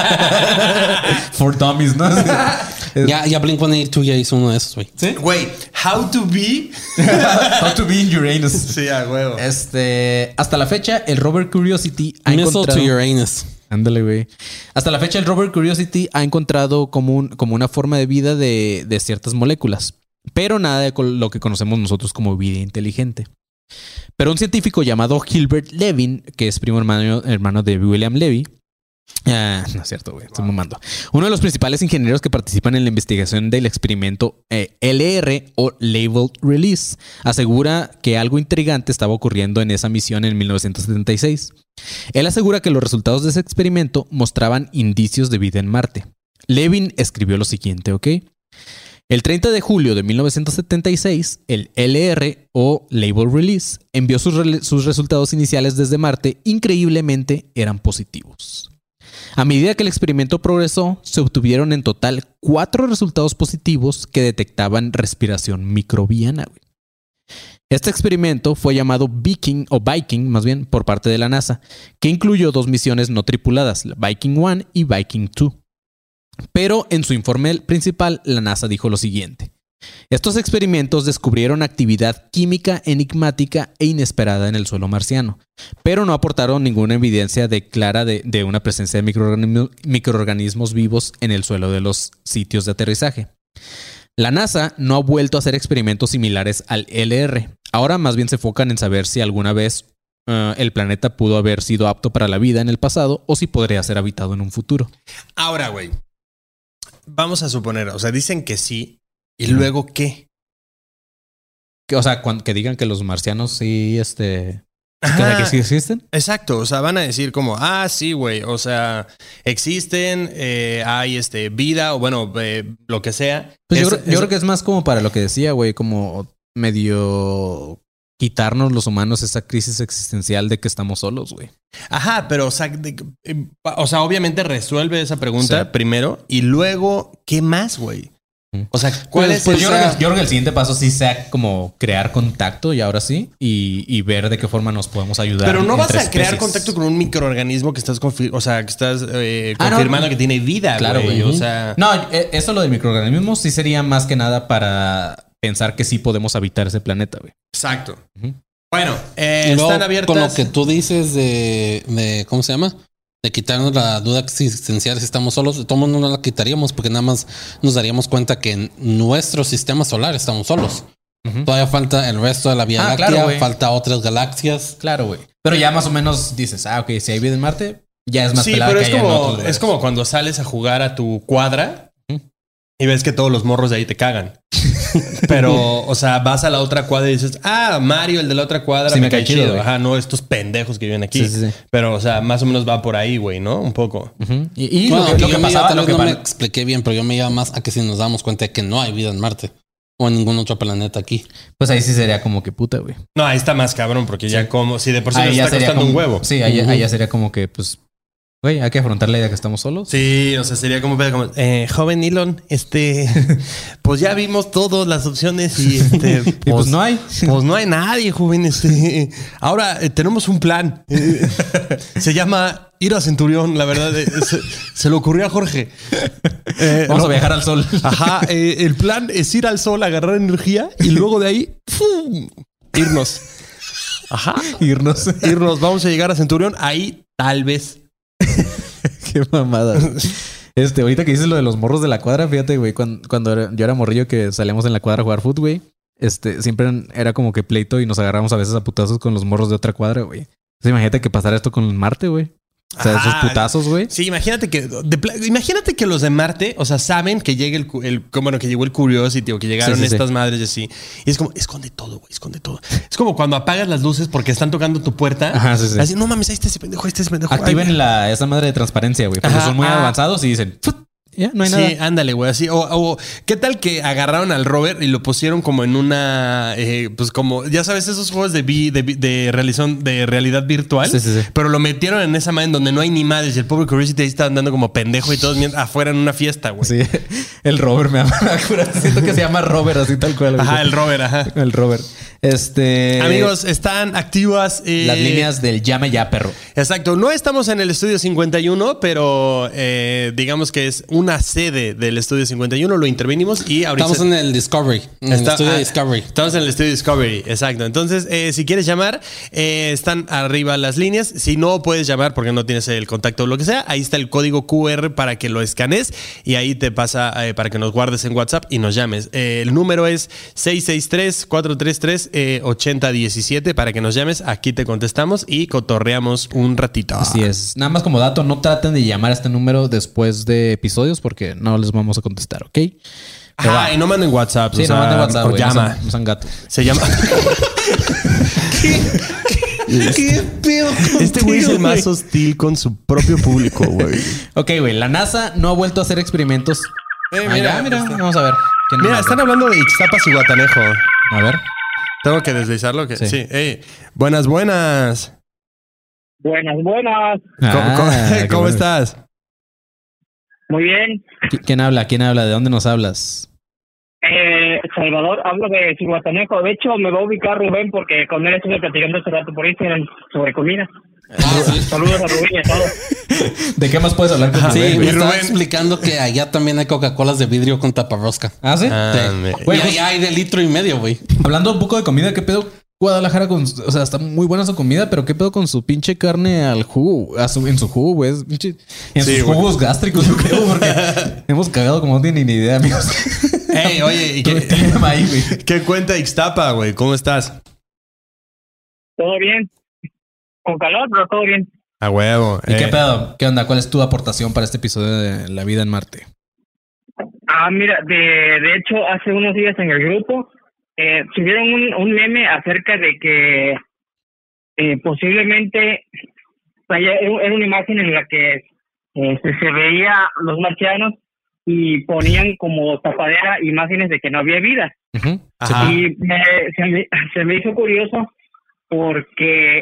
For dummies, ¿no? Ya, ya Blink ciento ochenta y dos ya hizo uno de esos, güey. ¿Sí? Güey, how to be. How to be in Uranus. Sí, a huevo. Este, hasta la fecha, el rover Curiosity ha Missile encontrado... to Uranus. Ándale, güey. Hasta la fecha, el rover Curiosity ha encontrado como, un, como una forma de vida de, de ciertas moléculas, pero nada de lo que conocemos nosotros como vida inteligente. Pero un científico llamado Gilbert Levin, que es primo hermano, hermano de William Levy, Ah, no es cierto, güey. Estoy mamando. Uno de los principales ingenieros que participan en la investigación del experimento eh, L R o Labeled Release asegura que algo intrigante estaba ocurriendo en esa misión en mil novecientos setenta y seis. Él asegura que los resultados de ese experimento mostraban indicios de vida en Marte. Levin escribió lo siguiente, ¿ok? El treinta de julio de mil novecientos setenta y seis, el L R o Label Release envió sus, re- sus resultados iniciales desde Marte. Increíblemente eran positivos. A medida que el experimento progresó, se obtuvieron en total cuatro resultados positivos que detectaban respiración microbiana. Este experimento fue llamado Viking o Viking, más bien, por parte de la NASA, que incluyó dos misiones no tripuladas, Viking uno y Viking dos. Pero en su informe principal, la NASA dijo lo siguiente: estos experimentos descubrieron actividad química enigmática e inesperada en el suelo marciano, pero no aportaron ninguna evidencia de clara de, de una presencia de microorganismos, microorganismos vivos en el suelo de los sitios de aterrizaje. La NASA no ha vuelto a hacer experimentos similares al L R. Ahora más bien se enfocan en saber si alguna vez uh, el planeta pudo haber sido apto para la vida en el pasado o si podría ser habitado en un futuro. Ahora, güey. vamos a suponer, o sea, dicen que sí, ¿y luego qué? Que, o sea, cuando, que digan que los marcianos sí, este... Ajá. ¿Que sí existen? Exacto, o sea, van a decir como, ah, sí, güey, o sea, existen, eh, hay este, vida o bueno, eh, lo que sea. Pues Es- yo, creo, yo es- creo que es más como para lo que decía, güey, como medio quitarnos los humanos esa crisis existencial de que estamos solos, güey. Ajá, pero o sea, de- eh, o sea, obviamente resuelve esa pregunta Sí. primero y luego, ¿qué más, güey? Mm. O sea, ¿cuál Pues, es Pues el- yo, o sea- creo que, yo creo que el siguiente paso sí sea como crear contacto y ahora sí, y, y ver de qué forma nos podemos ayudar. Pero no vas entre a crear especies. contacto con un microorganismo que estás, confi- o sea, que estás eh, Ah, no, confirmando no. que tiene vida, Claro, güey. güey. O sea, No, eh, eso lo de microorganismos sí sería más que nada para pensar que sí podemos habitar ese planeta, güey. exacto. Ujú. Bueno, eh, Y luego, están abiertas. con lo que tú dices de, de ¿cómo se llama? De quitarnos la duda existencial si estamos solos, de todo mundo no la quitaríamos porque nada más nos daríamos cuenta que en nuestro sistema solar estamos solos. Ujú. Todavía falta el resto de la Vía Ah, Láctea, claro, güey. falta otras galaxias. Claro, güey. Pero ya más o menos dices, ah, ok, si hay vida en Marte, ya es más Sí, pelada pero que es haya en otros como, lugares. es como cuando sales a jugar a tu cuadra Ujú. y ves que todos los morros de ahí te cagan. Pero, o sea, vas a la otra cuadra y dices, ah, Mario, el de la otra cuadra, Sí, me, me cae cae chido. chido, güey. Ajá, no estos pendejos que viven aquí. Sí, sí, sí. Pero, o sea, más o menos va por ahí, güey, ¿no? Un poco. Ujú. Y, y Bueno, lo que, lo yo que me iba- pasaba, tal lo vez que no pa- me expliqué bien, pero yo me iba más a que si nos damos cuenta de que no hay vida en Marte o en ningún otro planeta aquí. pues ahí sí sería como que puta, güey. No, ahí está más cabrón, porque ya como, si de por sí nos Ahí ya está sería costando como, un huevo. Sí, ahí, Ujú. ahí ya sería como que, pues, güey, hay que afrontar la idea que estamos solos. Sí, o sea, sería como, como eh, joven Elon, este, pues ya vimos todas las opciones y este, pues, Y pues no hay. pues no hay nadie, joven. Este, ahora eh, tenemos un plan. Eh, se llama ir a Centurión, la verdad. eh, se, se le ocurrió a Jorge. Eh, Vamos no, a viajar al sol. Ajá, eh, el plan es ir al sol, agarrar energía y luego de ahí ¡fum! Irnos. Ajá, Irnos. irnos. Vamos a llegar a Centurión. Ahí tal vez. Qué mamada. Este, ahorita que dices lo de los morros de la cuadra, fíjate, güey, cuando, cuando era- yo era morrillo que salíamos en la cuadra a jugar fútbol, güey, este, siempre era como que pleito y nos agarramos a veces a putazos con los morros de otra cuadra, güey. Entonces, imagínate que pasara esto con Marte, güey. O sea, Ajá. esos putazos, güey. Sí, imagínate que de pla- imagínate que los de Marte, o sea, saben que llega el, cu- el como, bueno, que llegó el Curiosity o que llegaron Sí, sí, sí. estas madres y así. Y es como, esconde todo, güey, esconde todo. Es como cuando apagas las luces porque están tocando tu puerta. Ajá, sí, sí. Así, no mames, ahí está ese pendejo, ahí está ese pendejo. Ay, Activen la, esa madre de transparencia, güey. Porque Ajá, son muy ah. avanzados y dicen, "Fut", ya, no hay sí, nada. ándale, güey, así. O, o, ¿qué tal que agarraron al Robert y lo pusieron como en una, eh, pues como, ya sabes, esos juegos de, vi- de, vi- de, realización- de realidad virtual? Sí, sí, sí. Pero lo metieron en esa madre en donde no hay ni madres y el pobre Curiosity ahí está andando como pendejo y todos mientras- afuera en una fiesta, güey. Sí, el Robert me ama. Siento que se llama Robert, así tal cual. güey. Ajá, el Robert, ajá. El Robert. Este. Amigos, están activas eh, Las líneas del llame ya, perro. Exacto. No estamos en el estudio cincuenta y uno, pero eh, digamos que es una sede del estudio cincuenta y uno. Lo intervenimos y ahorita. Estamos en el Discovery, en Está- el estudio ah, de Discovery. Estamos en el estudio Discovery, exacto. Entonces, eh, si quieres llamar, eh, están arriba las líneas. Si no puedes llamar porque no tienes el contacto o lo que sea, ahí está el código Q R para que lo escanees y ahí te pasa eh, para que nos guardes en WhatsApp y nos llames. Eh, el número es seis seis tres, cuatro tres tres, ocho cero uno siete para que nos llames. Aquí te contestamos y cotorreamos un ratito. Así es. Nada más como dato, no traten de llamar a este número después de episodios porque no les vamos a contestar, ¿ok? Pero Ajá, va. y no manden WhatsApp. Sí, o sea, no manden WhatsApp, o güey. No llama. sean- no sean gatos. Se llama. ¿Qué pedo Este güey es el contigo, más güey? hostil con su propio público, güey. Ok, güey. La NASA no ha vuelto a hacer experimentos. Eh, Ah, mira, ya, mira. está- Vamos a ver. ¿Quién Mira, nos están habla? hablando de Ixtapas y Guatanejo. A ver. Tengo que deslizarlo. Que... Sí. Sí. Ey, buenas, buenas. Buenas, buenas. ¿Cómo, Ah, cómo- qué cómo bueno. estás? Muy bien. ¿Qui- ¿Quién habla? ¿Quién habla? ¿De dónde nos hablas? Eh, Salvador, hablo de Cihuatanejo. De hecho, me va a ubicar Rubén porque con él estuve platicando hace rato por Instagram sobre comida. Ah, sí. Saludos a Rubén y a todos. ¿De qué más puedes hablar con Sí, Rubén, me güey? estaba Rubén. explicando que allá también hay Coca-Colas de vidrio con taparrosca. ¿Ah, sí? Ah, Sí. me- Güey, y allá hay de litro y medio, güey. Hablando un poco de comida, ¿qué pedo? Guadalajara con... O sea, está muy buena su comida, pero ¿qué pedo con su pinche carne al jugo? A su, en su jugo, güey. Es pinche- En Sí, sus güey. jugos gástricos, yo creo, porque hemos cagado como no tienen ni idea, amigos. Ey, oye, ¿y Todo qué, el tema ahí, güey. qué cuenta Ixtapa, güey? ¿Cómo estás? ¿Todo bien? Con calor, pero todo bien. A huevo. ¿Y eh. qué pedo? ¿Qué onda? ¿Cuál es tu aportación para este episodio de La vida en Marte? Ah, mira, de, de hecho, hace unos días en el grupo eh, subieron un, un meme acerca de que eh, posiblemente vaya, era una imagen en la que eh, se, se veía los marcianos y ponían como tapadera imágenes de que no había vida. Uh-huh. Ajá. Y me, se, me, se me hizo curioso porque,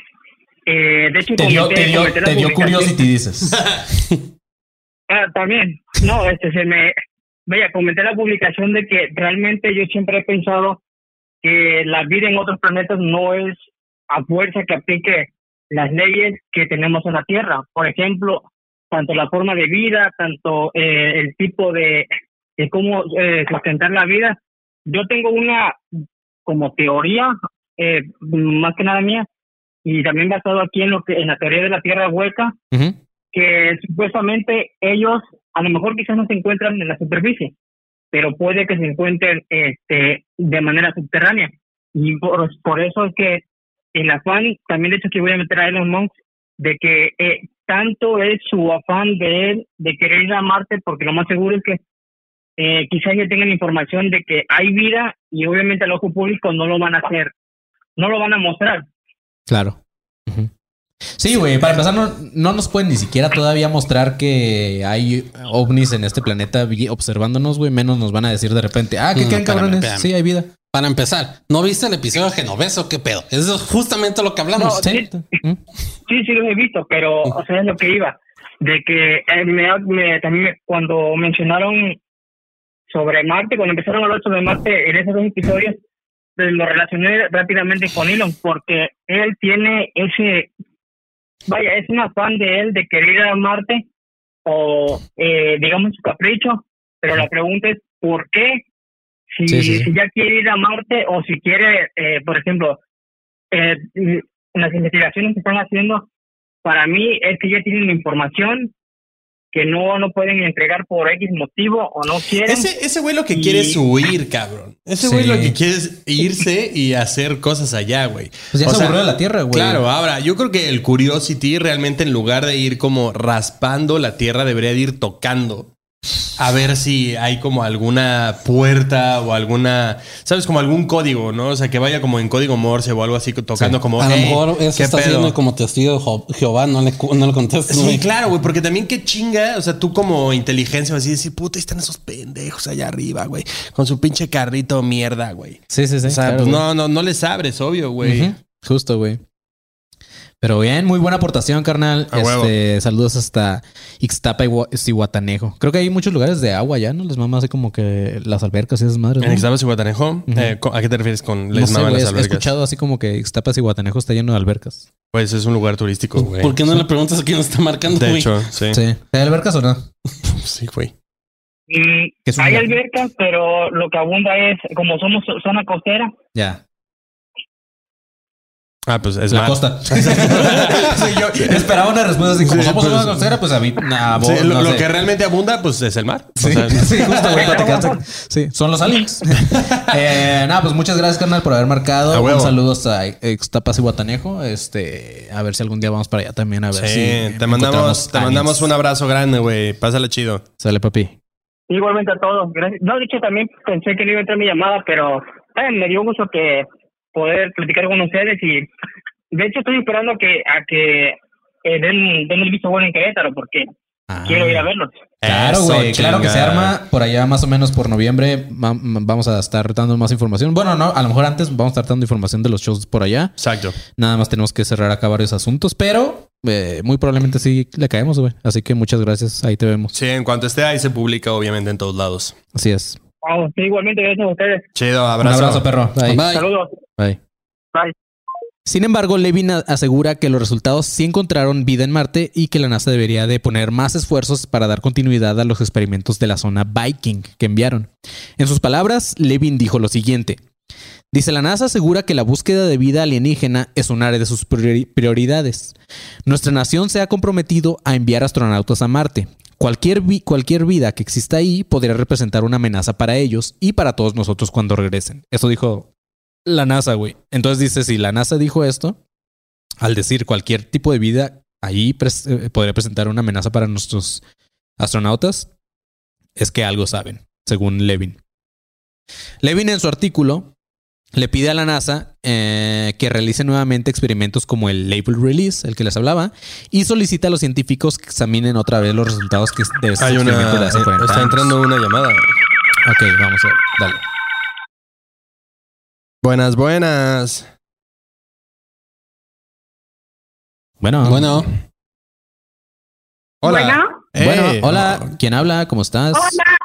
eh, de hecho, Te dio, comenté- te dio, comenté la te dio publicación. curiosity, dices. Ah, también. No, este se me... Vaya, comenté la publicación de que realmente yo siempre he pensado que la vida en otros planetas no es a fuerza que aplique las leyes que tenemos en la Tierra. Por ejemplo, tanto la forma de vida, tanto eh, el tipo de, de cómo eh, sustentar la vida. Yo tengo una como teoría, eh, más que nada mía, y también basado aquí en lo que en la teoría de la Tierra hueca, Uh-huh. que supuestamente ellos a lo mejor quizás no se encuentran en la superficie, pero puede que se encuentren este de manera subterránea. Y por, por eso es que el afán, también de hecho que voy a meter a Elon Musk, de que eh, tanto es su afán de él de querer ir a Marte, porque lo más seguro es que eh, quizás ya tengan información de que hay vida y obviamente al ojo público no lo van a hacer, no lo van a mostrar. Claro. Uh-huh. Sí, güey, para empezar, no, no nos pueden ni siquiera todavía mostrar que hay ovnis en este planeta vi- observándonos, güey. Menos nos van a decir de repente, ah, ¿qué No, creen, espérame, cabrones? espérame. Sí, hay vida. Para empezar, ¿no viste el episodio de Genovés o qué pedo? Eso es justamente lo que hablamos. No, Sí. ¿Mm? Sí, sí los he visto, pero o sea, es lo que iba. De que eh, me, me- también me- cuando mencionaron sobre Marte, cuando empezaron a hablar sobre Marte en esos dos episodios, pues lo relacioné rápidamente con Elon, porque él tiene ese, vaya, es un afán de él de querer ir a Marte, o eh, digamos su capricho, pero la pregunta es, ¿por qué? Si, Sí, sí, sí. si ya quiere ir a Marte, o si quiere, eh, por ejemplo, eh, las investigaciones que están haciendo, para mí es que ya tienen información que no, no pueden entregar por X motivo o no quieren. Ese, ese güey lo que Y- quiere es huir, cabrón. Ese Sí. güey lo que quiere es irse y hacer cosas allá, güey. Pues ya O se sea, aburrió de la Tierra, güey. Claro, ahora, yo creo que el Curiosity realmente en lugar de ir como raspando la Tierra, debería de ir tocando. A ver si hay como alguna puerta o alguna, ¿sabes? Como algún código, ¿no? O sea, que vaya como en código Morse o algo así, tocando Sí. como... A lo "Hey, mejor eso ¿qué está pedo?". haciendo como testigo de Jo- Jehová, no le, cu- no le contestes. Sí, güey. claro, güey, porque también qué chinga, o sea, tú como inteligencia vas a decir, puta, ahí están esos pendejos allá arriba, güey, con su pinche carrito mierda, güey. Sí, sí, sí. O sea, claro, pues güey. no, no, no les abres, obvio, güey. Ujú. Justo, güey. Pero bien, muy buena aportación, carnal. A huevo. Este, saludos hasta Ixtapa y Gua- Cihuatanejo. Creo que hay muchos lugares de agua ya, ¿no? Les mama así como que las albercas y esas madres, ¿no? En Ixtapa, Cihuatanejo, eh, ¿a qué te refieres con les No sé, maman güey, las he albercas? escuchado así como que Ixtapa y Cihuatanejo está lleno de albercas. Pues es un lugar turístico, güey. ¿Por qué no le preguntas a quién está marcando, De güey? hecho, sí. Sí. ¿Hay albercas o no? Sí, güey. Mm, Que es un hay lugar. albercas, pero lo que abunda es, como somos zona costera, Ya. Ah, pues es La mar. costa. Sí, yo esperaba una respuesta así como Sí, somos pues- una costera, pues a mí, nah, Sí, bo- lo, no lo sé. que realmente abunda, pues es el mar. Sí, O sea, sí, justo, güey, para te quedaste- Sí, son los aliens. eh, nada, pues muchas gracias, carnal, por haber marcado. A huevo. Un saludo hasta Ixtapas y Guatanejo. Este, a ver si algún día vamos para allá también. A ver sí, si te encontramos mandamos, te aliens. mandamos un abrazo grande, güey. Pásale chido. Sale, papi. igualmente a todos. Gracias. No, de hecho también pensé que no iba a entrar mi llamada, pero eh, me dio gusto que poder platicar con ustedes y de hecho estoy esperando que a que eh, den, den el visto bueno en Querétaro porque Ah. quiero ir a verlos. Claro, Eso, güey. Claro que se chingada. arma. Por allá más o menos por noviembre va- vamos a estar dando más información. Bueno, no, a lo mejor antes vamos a estar dando información de los shows por allá. Exacto. Nada más tenemos que cerrar acá varios asuntos, pero eh, muy probablemente sí le caemos, güey. Así que muchas gracias. Ahí te vemos. Sí, en cuanto esté ahí se publica, obviamente, en todos lados. Así es. Wow, sí, igualmente gracias a ustedes. Chido, Un abrazo. abrazo, perro. Bye. Bye. Saludos. Bye. Bye. Sin embargo, Levin a- asegura que los resultados sí encontraron vida en Marte y que la NASA debería de poner más esfuerzos para dar continuidad a los experimentos de la zona Viking que enviaron. En sus palabras, Levin dijo lo siguiente. Dice, la NASA asegura que la búsqueda de vida alienígena es un área de sus priori- prioridades. Nuestra nación se ha comprometido a enviar astronautas a Marte. Cualquier, vi- cualquier vida que exista ahí podría representar una amenaza para ellos y para todos nosotros cuando regresen. Eso dijo la NASA, güey. Entonces dice, si la NASA dijo esto, al decir cualquier tipo de vida ahí pres- eh, podría presentar una amenaza para nuestros astronautas, es que algo saben. según Levin. Levin en su artículo le pide a la NASA eh, que realice nuevamente experimentos como el Label Release, el que les hablaba, y solicita a los científicos que examinen otra vez los resultados que de estos Hay una, experimentos de hace cuarenta está años. entrando una llamada. Ok, vamos a ver. Dale. Buenas, buenas. Bueno. Bueno, Hola. Bueno. Bueno, Eh, hola. ¿Quién habla? ¿Cómo estás? Hola.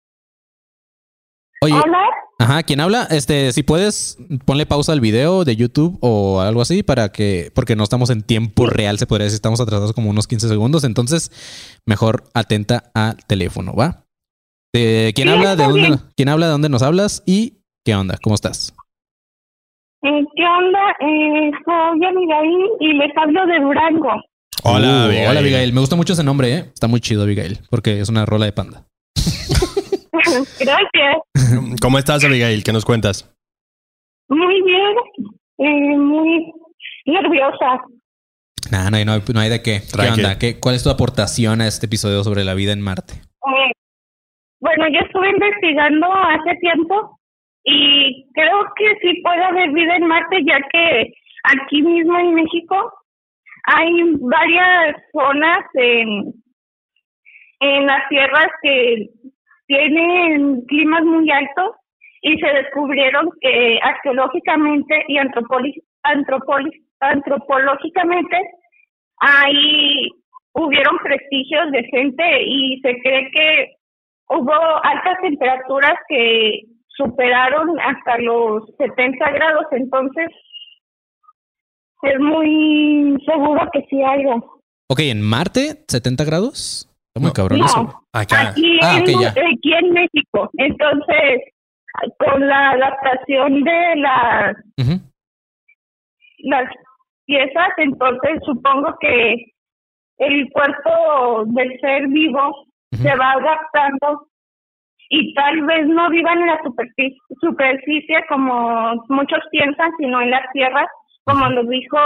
Oye, Hola. ajá, ¿quién habla? Este, si puedes, ponle pausa al video de YouTube o algo así para que, porque no estamos en tiempo real, se podría decir, estamos atrasados como unos quince segundos, entonces mejor atenta al teléfono, ¿va? Eh, ¿Quién Sí, habla? ¿De está dónde? bien. ¿Quién habla? ¿De dónde nos hablas? ¿Y qué onda? ¿Cómo estás? Eh, ¿Qué onda? Eh, soy Abigail y les hablo de Durango. Hola, Uh, Abigail. Hola, Abigail. Me gusta mucho ese nombre, ¿eh? Está muy chido, Abigail, porque es una rola de panda. Gracias. ¿Cómo estás, Abigail? ¿Qué nos cuentas? Muy bien. Eh, muy nerviosa. Nah, no, hay, no, hay, no hay de qué. ¿Qué Tranqui. onda? ¿Qué, ¿Cuál es tu aportación a este episodio sobre la vida en Marte? Eh, bueno, yo estuve investigando hace tiempo y creo que sí puede haber vida en Marte, ya que aquí mismo en México hay varias zonas en, en las tierras que tienen climas muy altos y se descubrieron que arqueológicamente y antropoli- antropoli- antropológicamente ahí hubieron prestigios de gente y se cree que hubo altas temperaturas que superaron hasta los setenta grados, entonces es muy seguro que sí haya. Ok, ¿en Marte? ¿setenta grados? Está muy No. cabrón No. eso, güey. Acá. Aquí, Ah, en, ok, ya. aquí en México. Entonces, con la adaptación de las, Ujú. las piezas, entonces supongo que el cuerpo del ser vivo Ujú. se va adaptando y tal vez no vivan en la superficie, superficie como muchos piensan, sino en las tierras, como nos dijo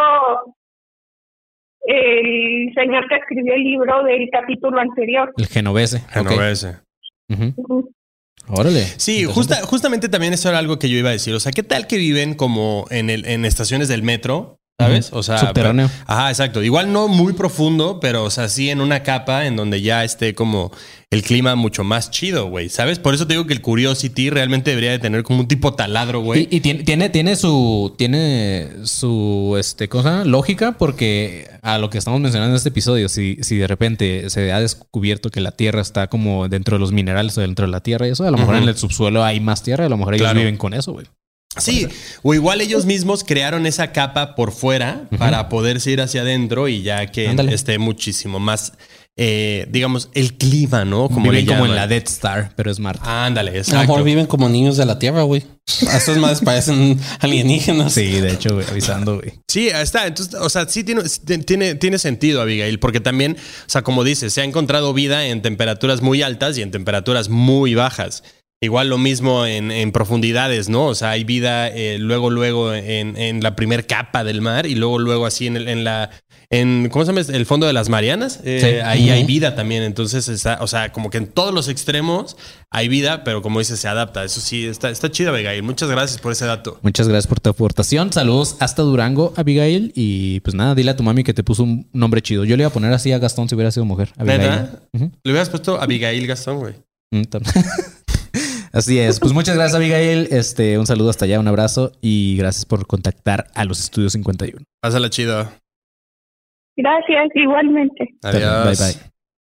el señor que escribió el libro del capítulo anterior. El genovese. Ok. Genovese. Ujú. Ujú. Órale. Sí, Interesante. justa, justamente también eso era algo que yo iba a decir. O sea, ¿qué tal que viven como en, el, en estaciones del metro? ¿Sabes? Ujú. O sea, Subterráneo. pero- ajá, exacto. Igual no muy profundo, pero o sea, sí en una capa en donde ya esté como el clima mucho más chido, güey. ¿Sabes? Por eso te digo que el Curiosity realmente debería de tener como un tipo taladro, güey. Y, y tiene, tiene, tiene su, tiene su, este, cosa lógica, porque a lo que estamos mencionando en este episodio, si, si de repente se ha descubierto que la Tierra está como dentro de los minerales o dentro de la Tierra y eso, a lo mejor Ujú. en el subsuelo hay más tierra, a lo mejor ellos Claro. viven con eso, güey. Sí, o igual ellos mismos crearon esa capa por fuera Ujú. para poderse ir hacia adentro y ya que Ándale. esté muchísimo más, eh, digamos, el clima, ¿no? Como viven le como en llaman. la Death Star, pero es Marte. Ándale, a lo exacto. mejor viven como niños de la Tierra, güey. A estos madres parecen alienígenas. Sí, de hecho, güey, avisando, güey. Sí, está. Entonces, o sea, sí tiene, tiene, tiene sentido, Abigail, porque también, o sea, como dices, se ha encontrado vida en temperaturas muy altas y en temperaturas muy bajas. Igual lo mismo en, en profundidades, ¿no? O sea, hay vida eh, luego, luego en, en la primer capa del mar y luego, luego así en, el, en la... En, ¿cómo se llama? El fondo de las Marianas. Eh, Sí. Ahí Ujú. hay vida también. Entonces, está, o sea, como que en todos los extremos hay vida, pero como dices, se adapta. Eso sí, está, está chido, Abigail. Muchas gracias por ese dato. Muchas gracias por tu aportación. Saludos hasta Durango, Abigail. Y pues nada, dile a tu mami que te puso un nombre chido. Yo le iba a poner así a Gastón si hubiera sido mujer. Abigail. ¿Verdad? Ujú. Le hubieras puesto Abigail Gastón, güey. Mm, tam- Así es. Pues muchas gracias, Abigail. Este, un saludo hasta allá, un abrazo y gracias por contactar a los Estudios cincuenta y uno. Pásala chido. Gracias, igualmente. Adiós. Bye, bye.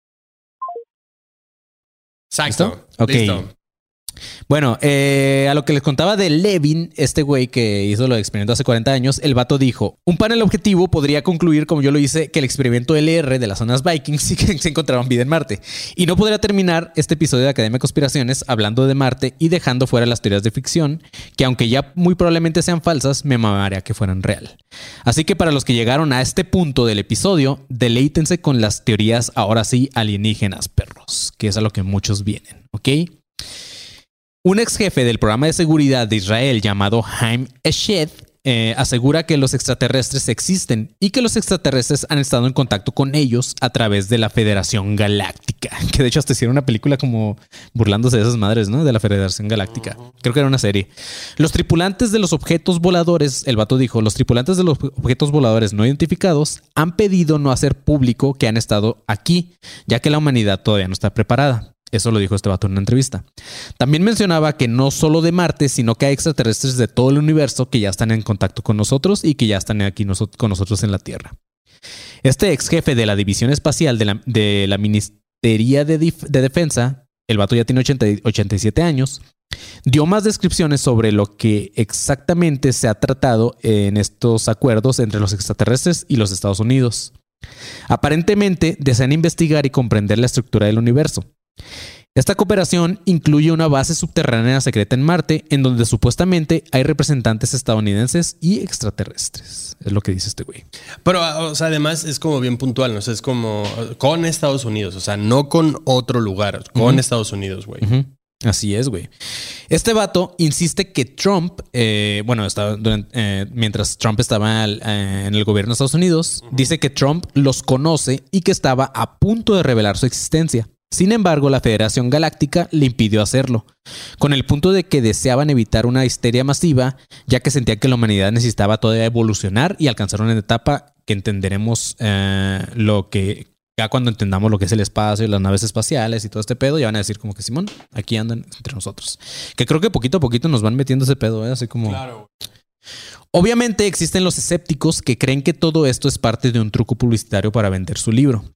Exacto. ¿Listo? Ok. Listo. Bueno, eh, a lo que les contaba de Levin, este güey que hizo lo de experimento hace cuarenta años, el vato dijo, un panel objetivo podría concluir, como yo lo hice, que el experimento L R de las zonas Vikings sí que se encontraban vida en Marte. Y no podría terminar este episodio de Academia de Conspiraciones hablando de Marte y dejando fuera las teorías de ficción, que aunque ya muy probablemente sean falsas, me mamaría que fueran real. Así que para los que llegaron a este punto del episodio, deleítense con las teorías ahora sí alienígenas, perros, que es a lo que muchos vienen, ¿ok? Un ex jefe del programa de seguridad de Israel llamado Haim Eshed eh, asegura que los extraterrestres existen y que los extraterrestres han estado en contacto con ellos a través de la Federación Galáctica. Que de hecho hasta hicieron una película como burlándose de esas madres, ¿no? De la Federación Galáctica. Creo que era una serie. Los tripulantes de los objetos voladores, el vato dijo, los tripulantes de los objetos voladores no identificados han pedido no hacer público que han estado aquí, ya que la humanidad todavía no está preparada. Eso lo dijo este vato en una entrevista. También mencionaba que no solo de Marte, sino que hay extraterrestres de todo el universo que ya están en contacto con nosotros y que ya están aquí noso- con nosotros en la Tierra. Este ex jefe de la División Espacial de la, de la Ministería de, Dif- de Defensa, el vato ya tiene ochenta, ochenta y siete años, dio más descripciones sobre lo que exactamente se ha tratado en estos acuerdos entre los extraterrestres y los Estados Unidos. Aparentemente desean investigar y comprender la estructura del universo. Esta cooperación incluye una base subterránea secreta en Marte, en donde supuestamente hay representantes estadounidenses y extraterrestres. Es lo que dice este güey. Pero, o sea, además es como bien puntual, ¿no? O sea, es como con Estados Unidos, o sea, no con otro lugar, con Ujú. Estados Unidos, güey. Ujú. Así es, güey. Este vato insiste que Trump, eh, bueno, estaba durante, eh, mientras Trump estaba al, eh, en el gobierno de Estados Unidos, uh-huh. dice que Trump los conoce y que estaba a punto de revelar su existencia. Sin embargo, la Federación Galáctica le impidió hacerlo, con el punto de que deseaban evitar una histeria masiva, ya que sentían que la humanidad necesitaba todavía evolucionar y alcanzar una etapa que entenderemos eh, lo que... Ya cuando entendamos lo que es el espacio, las naves espaciales y todo este pedo, ya van a decir como que Simón, aquí andan entre nosotros. Que creo que poquito a poquito nos van metiendo ese pedo, ¿eh? Así como... Claro. Obviamente existen los escépticos que creen que todo esto es parte de un truco publicitario para vender su libro.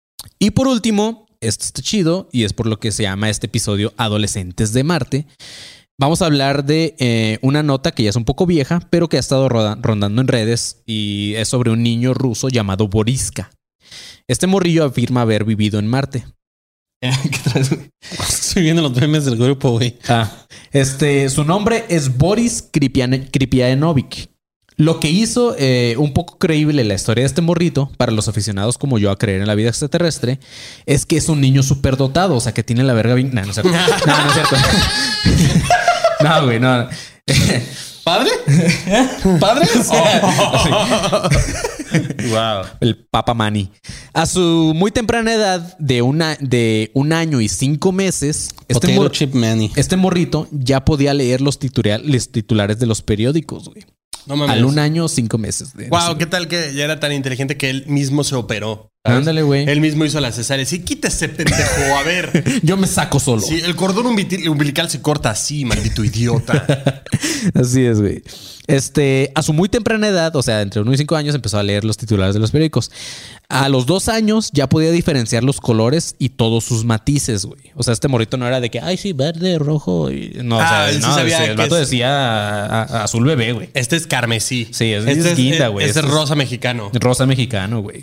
Y por último, esto está chido y es por lo que se llama este episodio Adolescentes de Marte. Vamos a hablar de eh, una nota que ya es un poco vieja, pero que ha estado roda- rondando en redes y es sobre un niño ruso llamado Boriska. Este morrillo afirma haber vivido en Marte. ¿Qué traes, güey? Estoy viendo los memes del grupo, güey. Ah, este, su nombre es Boris Kripian- Kripianovic. Lo que hizo eh, un poco creíble la historia de este morrito, para los aficionados como yo a creer en la vida extraterrestre, es que es un niño superdotado, o sea, que tiene la verga bien... No, no es cierto. No, no es cierto. No, güey, no. ¿Padre? ¿Padre? Oh. Wow. El Papa Manny. A su muy temprana edad de, una, de un año y cinco meses, este, mor- Chip Manny. este morrito ya podía leer los, titular- los titulares de los periódicos, güey. No mames. Al un año, cinco meses. De Wow, ¿qué tal que ya era tan inteligente que él mismo se operó? ¿Sabes? Ándale, güey. Él mismo hizo la cesárea. Sí, quítese, pendejo. A ver. Yo me saco solo. Sí, el cordón umbil- umbilical se corta así, maldito idiota. Así es, güey. Este, a su muy temprana edad, o sea, entre uno y cinco años, empezó a leer los titulares de los periódicos. A los dos años ya podía diferenciar los colores y todos sus matices, güey. O sea, este morrito no era de que, ay, sí, verde, rojo. Y... No, Ah, o él sí sea, no, sabía ese- el que vato es- decía a- a- azul bebé, güey. Este es carmesí. Sí, es- este es guinda, güey. Este es Este es- rosa mexicano. Rosa mexicano, güey.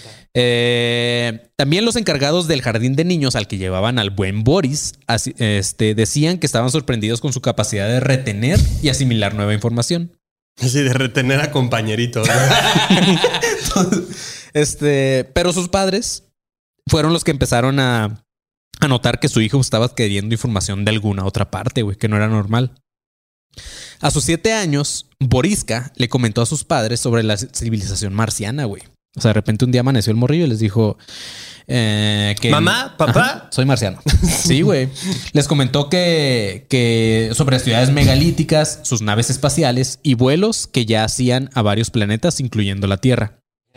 Eh, también los encargados del jardín de niños al que llevaban al buen Boris así- este, decían que estaban sorprendidos con su capacidad de retener y asimilar nueva información. Así de retener a compañeritos. Este, pero sus padres fueron los que empezaron a, a notar que su hijo estaba adquiriendo información de alguna otra parte, güey, que no era normal. A sus siete años, Boriska le comentó a sus padres sobre la civilización marciana, güey. O sea, de repente un día amaneció el morrillo y les dijo eh, que... Mamá, papá. Ajá, soy marciano. Sí, güey. Les comentó que, que sobre ciudades megalíticas, sus naves espaciales y vuelos que ya hacían a varios planetas, incluyendo la Tierra.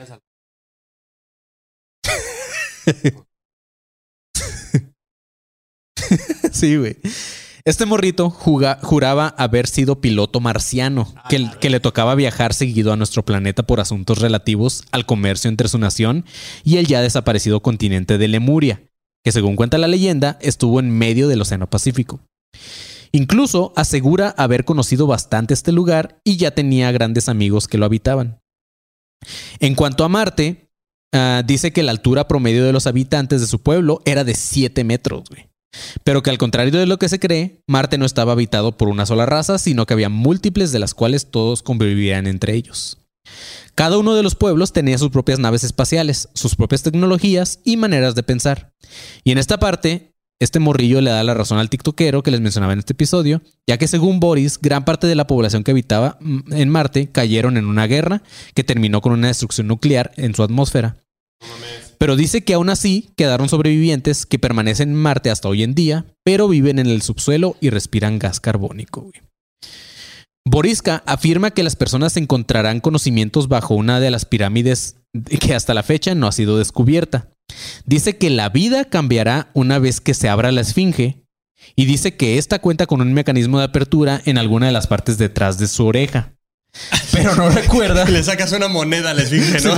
Sí, güey. Este morrito juga- juraba haber sido piloto marciano, que, que le tocaba viajar seguido a nuestro planeta por asuntos relativos al comercio entre su nación y el ya desaparecido continente de Lemuria, que según cuenta la leyenda, estuvo en medio del Océano Pacífico. Incluso asegura haber conocido bastante este lugar y ya tenía grandes amigos que lo habitaban. En cuanto a Marte, uh, dice que la altura promedio de los habitantes de su pueblo era de siete metros, güey. Pero que al contrario de lo que se cree, Marte no estaba habitado por una sola raza, sino que había múltiples de las cuales todos convivían entre ellos. Cada uno de los pueblos tenía sus propias naves espaciales, sus propias tecnologías y maneras de pensar. Y en esta parte, este morrillo le da la razón al tiktokero que les mencionaba en este episodio, ya que según Boris, gran parte de la población que habitaba en Marte cayeron en una guerra que terminó con una destrucción nuclear en su atmósfera. Pero dice que aún así quedaron sobrevivientes que permanecen en Marte hasta hoy en día, pero viven en el subsuelo y respiran gas carbónico, güey. Boriska afirma que las personas encontrarán conocimientos bajo una de las pirámides que hasta la fecha no ha sido descubierta. Dice que la vida cambiará una vez que se abra la esfinge y dice que esta cuenta con un mecanismo de apertura en alguna de las partes detrás de su oreja. Pero no recuerda. Le sacas una moneda a la esfinge, ¿no?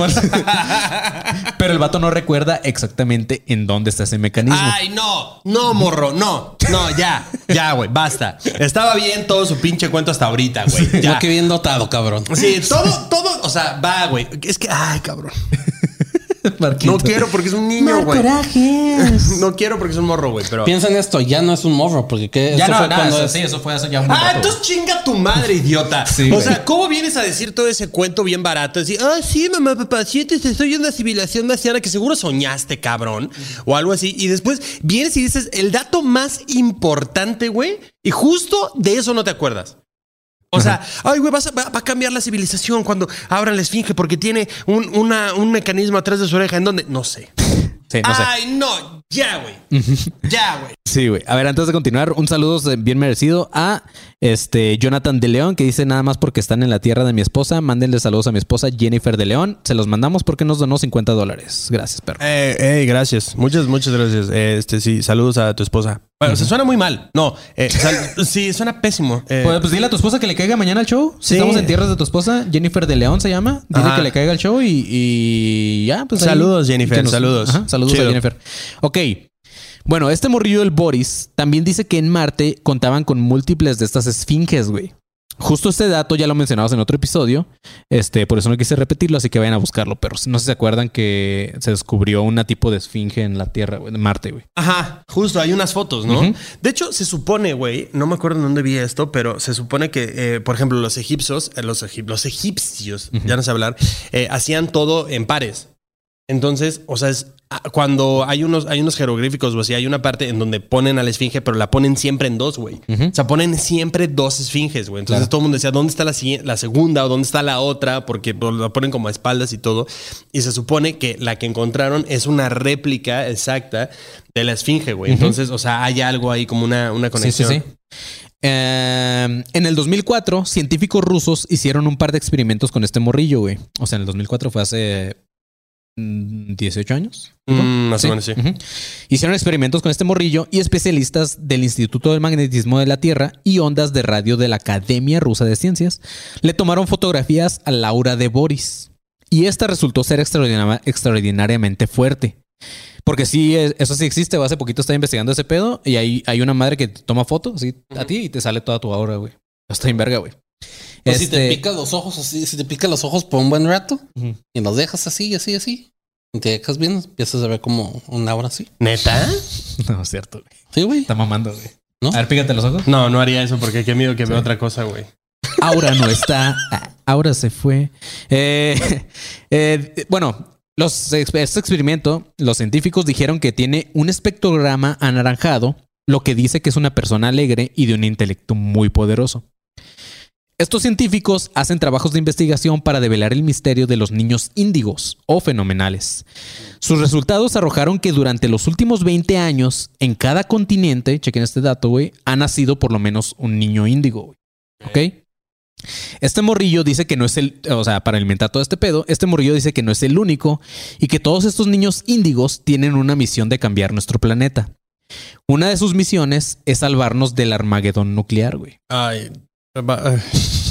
Pero el vato no recuerda exactamente en dónde está ese mecanismo. Ay, no, no, morro, no, no, ya, ya, güey, basta. Estaba bien todo su pinche cuento hasta ahorita, güey. Ya que bien dotado, cabrón. Sí, todo, todo, o sea, va, güey. Es que, ay, cabrón. Marquito. No quiero porque es un niño, güey. No quiero porque es un morro, güey. Pero piensa en esto, ya no es un morro, porque ¿qué? Ya Eso no, fue nada, cuando eso, es- sí, eso fue hace ya un Ah, rato, entonces chinga tu madre, idiota. Sí, o güey. sea, ¿cómo vienes a decir todo ese cuento bien barato? Decir, ah, sí, mamá, papá, sientes, estoy en una civilización marciana que seguro soñaste, cabrón. O algo así. Y después vienes y dices el dato más importante, güey. Y justo de eso no te acuerdas. O sea, ay, güey, vas a- va, va a cambiar la civilización cuando abran la esfinge porque tiene un, una- un mecanismo atrás de su oreja. ¿En dónde? No sé. Sí, no sé. Ay, no, ya, güey. Ya, güey. Sí, güey. A ver, antes de continuar, un saludo bien merecido a este Jonathan de León, que dice nada más porque están en la tierra de mi esposa. Mándenle saludos a mi esposa Jennifer de León. Se los mandamos porque nos donó cincuenta dólares. Gracias, perro. Eh, eh, gracias. Muchas, muchas gracias. Eh, este, sí, saludos a tu esposa. Bueno, se suena muy mal. No, eh, sal- sí, suena pésimo. Eh, Pues, pues dile a tu esposa que le caiga mañana al show. Si Sí. estamos en tierras de tu esposa, Jennifer de León se llama. Dile Ajá. que le caiga al show y, y ya, pues ahí- Saludos, Jennifer, que nos- saludos. Ajá, saludos Chido. a Jennifer. Ok. Bueno, este morrillo del Boris también dice que en Marte contaban con múltiples de estas esfinges, güey. Justo este dato ya lo mencionamos en otro episodio. Este, por eso no quise repetirlo, así que vayan a buscarlo. Pero no sé si se acuerdan que se descubrió un tipo de esfinge en la Tierra, güey, en Marte, güey. Ajá, justo, hay unas fotos, ¿no? Ujú. De hecho, se supone, güey, no me acuerdo en dónde vi esto, pero se supone que, eh, por ejemplo, los egipcios, eh, los, egip- los egipcios, ya no sé hablar, eh, hacían todo en pares. Entonces, o sea, es, ah, cuando hay unos, hay unos jeroglíficos o así, hay una parte en donde ponen a la esfinge, pero la ponen siempre en dos, güey. Ujú. O sea, ponen siempre dos esfinges, güey. Entonces Claro. todo el mundo decía, ¿dónde está la, siguiente- la segunda o dónde está la otra? Porque pues, la ponen como a espaldas y todo. Y se supone que la que encontraron es una réplica exacta de la esfinge, güey. Entonces, o sea, hay algo ahí como una, una conexión. Sí, sí, sí. Eh, en el dos mil cuatro, científicos rusos hicieron un par de experimentos con este morrillo, güey. O sea, en el dos mil cuatro fue hace mm, dieciocho años. Mm, más o menos, sí. Ujú. Hicieron experimentos con este morrillo y especialistas del Instituto del Magnetismo de la Tierra y ondas de radio de la Academia Rusa de Ciencias le tomaron fotografías a Laura de Boris. Y esta resultó ser extraordinari- extraordinariamente fuerte. Porque sí, es- eso sí existe. Hace poquito estaba investigando ese pedo y hay, hay una madre que te toma fotos así a ti y te sale toda tu aura, güey. Está en verga, güey. Pues si te Este- picas los ojos así, si te picas los ojos por un buen rato Ujú. y los dejas así, así, así, y te dejas bien, empiezas a ver como un aura así. ¿Neta? No, es cierto, güey. Sí, güey. Está mamando, güey. ¿No? A ver, pícate los ojos. No, no haría eso porque qué miedo que vea otra cosa, güey. Aura no está. Aura se fue. Eh, eh, bueno, los, este experimento, los científicos dijeron que tiene un espectrograma anaranjado, lo que dice que es una persona alegre y de un intelecto muy poderoso. Estos científicos hacen trabajos de investigación para develar el misterio de los niños índigos o fenomenales. Sus resultados arrojaron que durante los últimos veinte años, en cada continente, chequen este dato, güey, ha nacido por lo menos un niño índigo, güey. ¿Ok? Este morrillo dice que no es el, o sea, para alimentar todo este pedo, este morrillo dice que no es el único y que todos estos niños índigos tienen una misión de cambiar nuestro planeta. Una de sus misiones es salvarnos del Armagedón nuclear, güey. Ay. va- ay.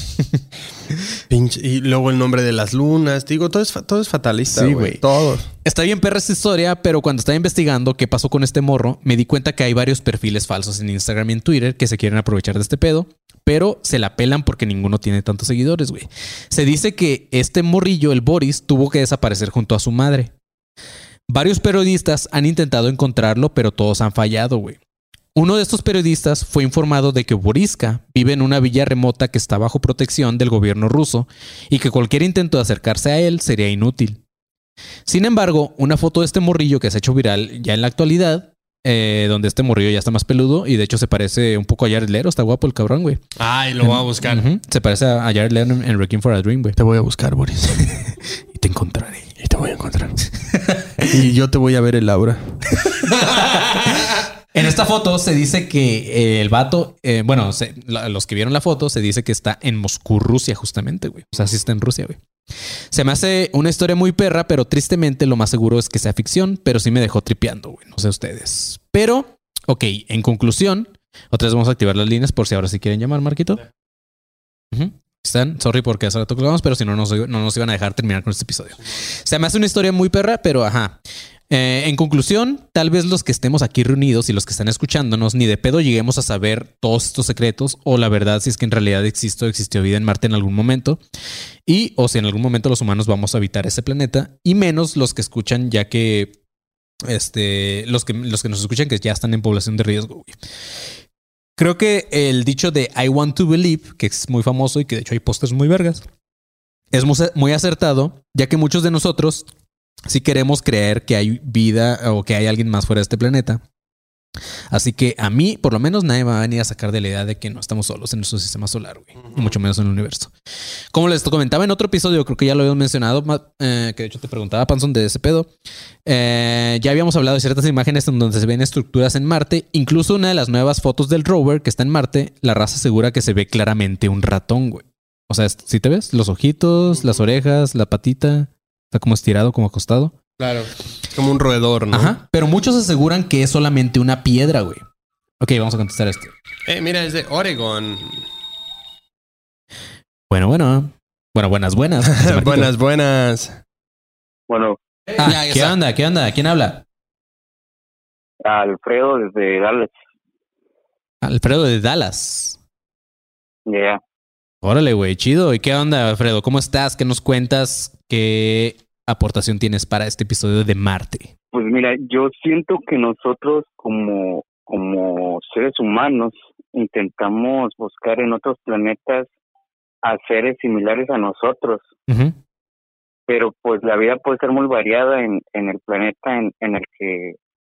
Pinche. Y luego el nombre de las lunas. Te digo, todo es, fa- todo es fatalista, Sí, güey. güey. Todo. Está bien perra esta historia, pero cuando estaba investigando qué pasó con este morro, me di cuenta que hay varios perfiles falsos en Instagram y en Twitter que se quieren aprovechar de este pedo, pero se la pelan porque ninguno tiene tantos seguidores, güey. Se dice que este morrillo, el Boris, tuvo que desaparecer junto a su madre. Varios periodistas han intentado encontrarlo, pero todos han fallado, güey. Uno de estos periodistas fue informado de que Boriska vive en una villa remota que está bajo protección del gobierno ruso y que cualquier intento de acercarse a él sería inútil. Sin embargo, una foto de este morrillo que se ha hecho viral ya en la actualidad eh, donde este morrillo ya está más peludo y de hecho se parece un poco a Jared Leto. Está guapo el cabrón, güey. Ay, lo voy a buscar. Uh-huh. Se parece a Jared Leto en, en Requiem for a Dream, güey. Te voy a buscar, Boris. Y te encontraré. Y te voy a encontrar. Y yo te voy a ver el aura. En esta foto se dice que el vato, eh, bueno, se, la, los que vieron la foto, se dice que está en Moscú, Rusia, justamente, güey. O sea, sí está en Rusia, güey. Se me hace una historia muy perra, pero tristemente lo más seguro es que sea ficción, pero sí me dejó tripeando, güey. No sé ustedes. Pero, ok, en conclusión, otra vez vamos a activar las líneas por si ahora sí quieren llamar, Marquito. Uh-huh. Están, sorry porque hace rato que lo vamos, pero si no, no, no nos iban a dejar terminar con este episodio. Se me hace una historia muy perra, pero ajá. Eh, en conclusión, tal vez los que estemos aquí reunidos y los que están escuchándonos ni de pedo lleguemos a saber todos estos secretos o la verdad si es que en realidad existe o existió vida en Marte en algún momento y o si en algún momento los humanos vamos a habitar ese planeta y menos los que escuchan ya que este los que los que nos escuchan que ya están en población de riesgo, güey. Creo que el dicho de I want to believe, que es muy famoso y que de hecho hay pósters muy vergas, es muy acertado, ya que muchos de nosotros si queremos creer que hay vida o que hay alguien más fuera de este planeta. Así que a mí, por lo menos, nadie me va a venir a sacar de la idea de que no estamos solos en nuestro sistema solar, güey. Uh-huh. Y mucho menos en el universo. Como les comentaba en otro episodio, creo que ya lo habíamos mencionado, eh, que de hecho te preguntaba, Panzón, de ese pedo. Eh, ya habíamos hablado de ciertas imágenes en donde se ven estructuras en Marte. Incluso una de las nuevas fotos del rover que está en Marte, la raza asegura que se ve claramente un ratón, güey. O sea, ¿sí te ves? Los ojitos, uh-huh. las orejas, la patita. Está como estirado, como acostado. Claro. Es como un roedor, ¿no? Ajá. Pero muchos aseguran que es solamente una piedra, güey. Ok, vamos a contestar esto. Eh, mira, es de Oregon. Bueno, bueno. Bueno, buenas, buenas. buenas, buenas. Bueno. Ah, ya, ya ¿qué está. onda? ¿Qué onda? ¿Quién habla? Alfredo desde Dallas. Alfredo de Dallas. Ya. Yeah. Órale, güey, chido. ¿Y qué onda, Alfredo? ¿Cómo estás? ¿Qué nos cuentas? ¿Qué aportación tienes para este episodio de Marte? Pues mira, yo siento que nosotros como, como seres humanos intentamos buscar en otros planetas a seres similares a nosotros. Uh-huh. Pero pues la vida puede ser muy variada en, en el planeta en, en el que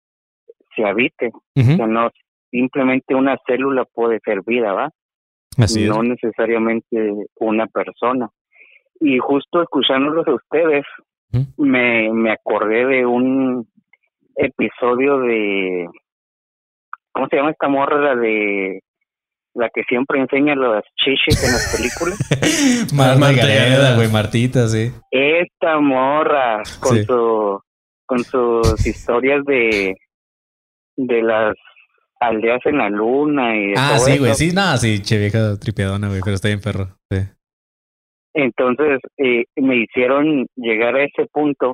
se habite. Uh-huh. O sea, no simplemente una célula puede ser vida, ¿va? Así no es. necesariamente una persona. Y justo escuchándolos a ustedes, ¿Mm? me, me acordé de un episodio de... ¿Cómo se llama esta morra? La de... La que siempre enseña las chichis en las películas. Margareda, güey, Martita, sí. Esta morra con sí. su con sus historias de... De las... aldeas en la luna y ah sí güey sí nada sí che vieja tripiadona güey pero está bien perro sí. Entonces eh, me hicieron llegar a ese punto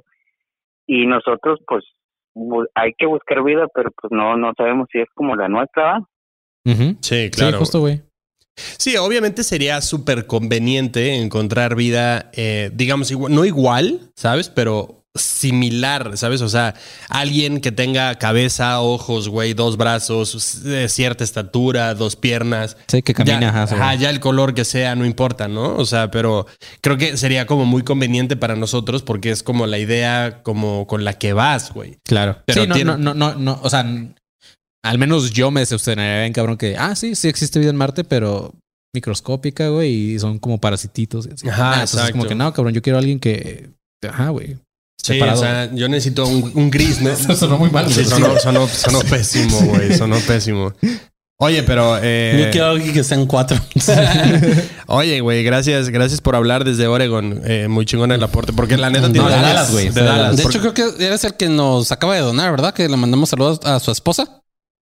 y nosotros pues bu- hay que buscar vida pero pues no no sabemos si es como la nuestra. Uh-huh. Sí, claro. Sí, justo güey. Sí, obviamente sería súper conveniente encontrar vida, eh, digamos, igual, no igual, ¿sabes? Pero similar, ¿sabes? O sea, alguien que tenga cabeza, ojos, güey, dos brazos, eh, cierta estatura, dos piernas. Sí, que camina. Ya, ajá, ajá, ya el color que sea, no importa, ¿no? O sea, pero creo que sería como muy conveniente para nosotros porque es como la idea como con la que vas, güey. Claro. Pero sí, no, tiene... no, no, no, no, o sea, al menos yo me decepcionaría bien, cabrón, que, ah, sí, sí existe vida en Marte, pero microscópica, güey, y son como parasititos. Y ajá, ah, entonces es como que, no, cabrón, yo quiero a alguien que, ajá, güey. Sí, separado. O sea, yo necesito un, un gris, ¿no? Eso sonó muy mal. Sí, sonó, sonó, sonó pésimo, güey, sonó pésimo. Oye, pero... Eh... Yo quiero alguien que sean cuatro. Oye, güey, gracias gracias por hablar desde Oregon. Eh, muy chingón el aporte, porque la neta no, tiene... de Dallas, güey. De, Dallas. de hecho, creo que eres el que nos acaba de donar, ¿verdad? Que le mandamos saludos a su esposa.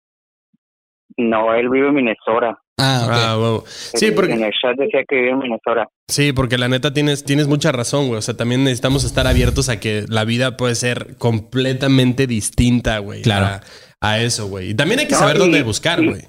No, él vive en Minnesota. Ah, okay. Ah, wow. Sí, porque... En el chat decía que vive en Minnesota. Sí, porque la neta tienes, tienes mucha razón, güey. O sea, también necesitamos estar abiertos a que la vida puede ser completamente distinta, güey. Claro. A, a eso, güey. Y también hay que No, saber y, dónde buscar, güey.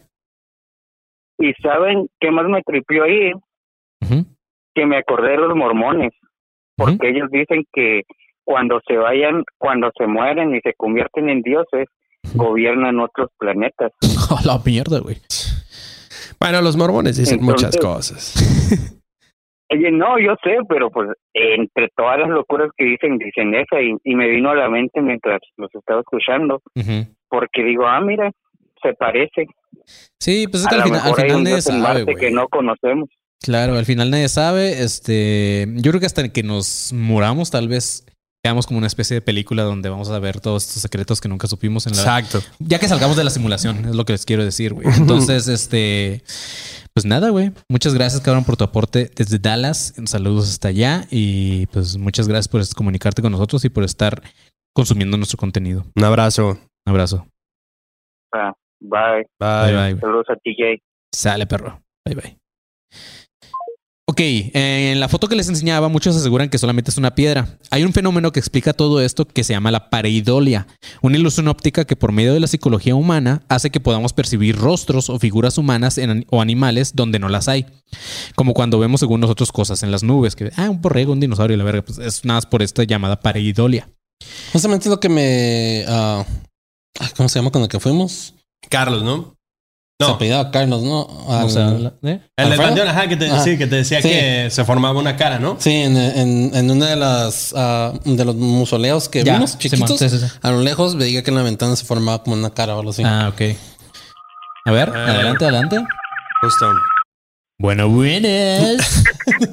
Y, y ¿saben qué más me tripió ahí? Uh-huh. Que me acordé de los mormones. Porque uh-huh. ellos dicen que cuando se vayan, cuando se mueren y se convierten en dioses, uh-huh. gobiernan otros planetas. Oh, la mierda, güey. Bueno, los mormones dicen Entonces, muchas cosas. Oye, no, yo sé, pero pues entre todas las locuras que dicen, dicen esa y, y me vino a la mente mientras los estaba escuchando, uh-huh. porque digo, ah, mira, se parece. Sí, pues es que A al lo final, al mejor hay final un nadie dios en sabe, Marte güey. que no conocemos. Claro, al final nadie sabe. Este, yo creo que hasta que nos muramos, tal vez veamos como una especie de película donde vamos a ver todos estos secretos que nunca supimos en la. Exacto. Ya que salgamos de la simulación, es lo que les quiero decir, güey. Entonces, este, pues nada, güey. Muchas gracias, cabrón, por tu aporte desde Dallas. Saludos hasta allá y pues muchas gracias por comunicarte con nosotros y por estar consumiendo nuestro contenido. Un abrazo. Un abrazo. Ah, bye. Bye. Bye, bye, güey. Saludos a T J. Sale, perro. Bye, bye. Ok, en la foto que les enseñaba, muchos aseguran que solamente es una piedra. Hay un fenómeno que explica todo esto que se llama la pareidolia, una ilusión óptica que por medio de la psicología humana hace que podamos percibir rostros o figuras humanas en, o animales donde no las hay. Como cuando vemos según nosotros cosas en las nubes, que ah, un borrego, un dinosaurio, la verga, pues es nada más por esta llamada pareidolia. Justamente lo que me... Uh, ¿cómo se llama con el que fuimos? Carlos, ¿no? Se No. apellidaba Carlos, ¿no? Al- O sea, ¿eh? El del ¿Alfredo? panteón, ajá, que te, Ajá. sí, que te decía Sí. que se formaba una cara, ¿no? Sí, en, en, en una de las ah, de los mausoleos que Ya, vimos, Simón, chiquitos, sí, sí, sí. a lo lejos veía que en la ventana se formaba como una cara o algo así. Ah, ok. A ver, Ah. adelante, adelante. Justo. Bueno, buenas.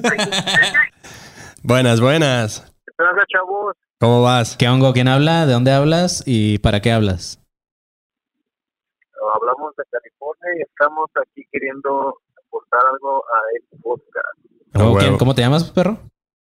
Buenas, buenas. ¿Qué pasa, chavos? ¿Cómo vas? ¿Qué hongo? ¿Quién habla? ¿De dónde hablas? ¿Y para qué hablas? Hablamos de California y estamos aquí queriendo aportar algo a este podcast. Ah, Oh, ¿quién- huevo. ¿Cómo te llamas, perro?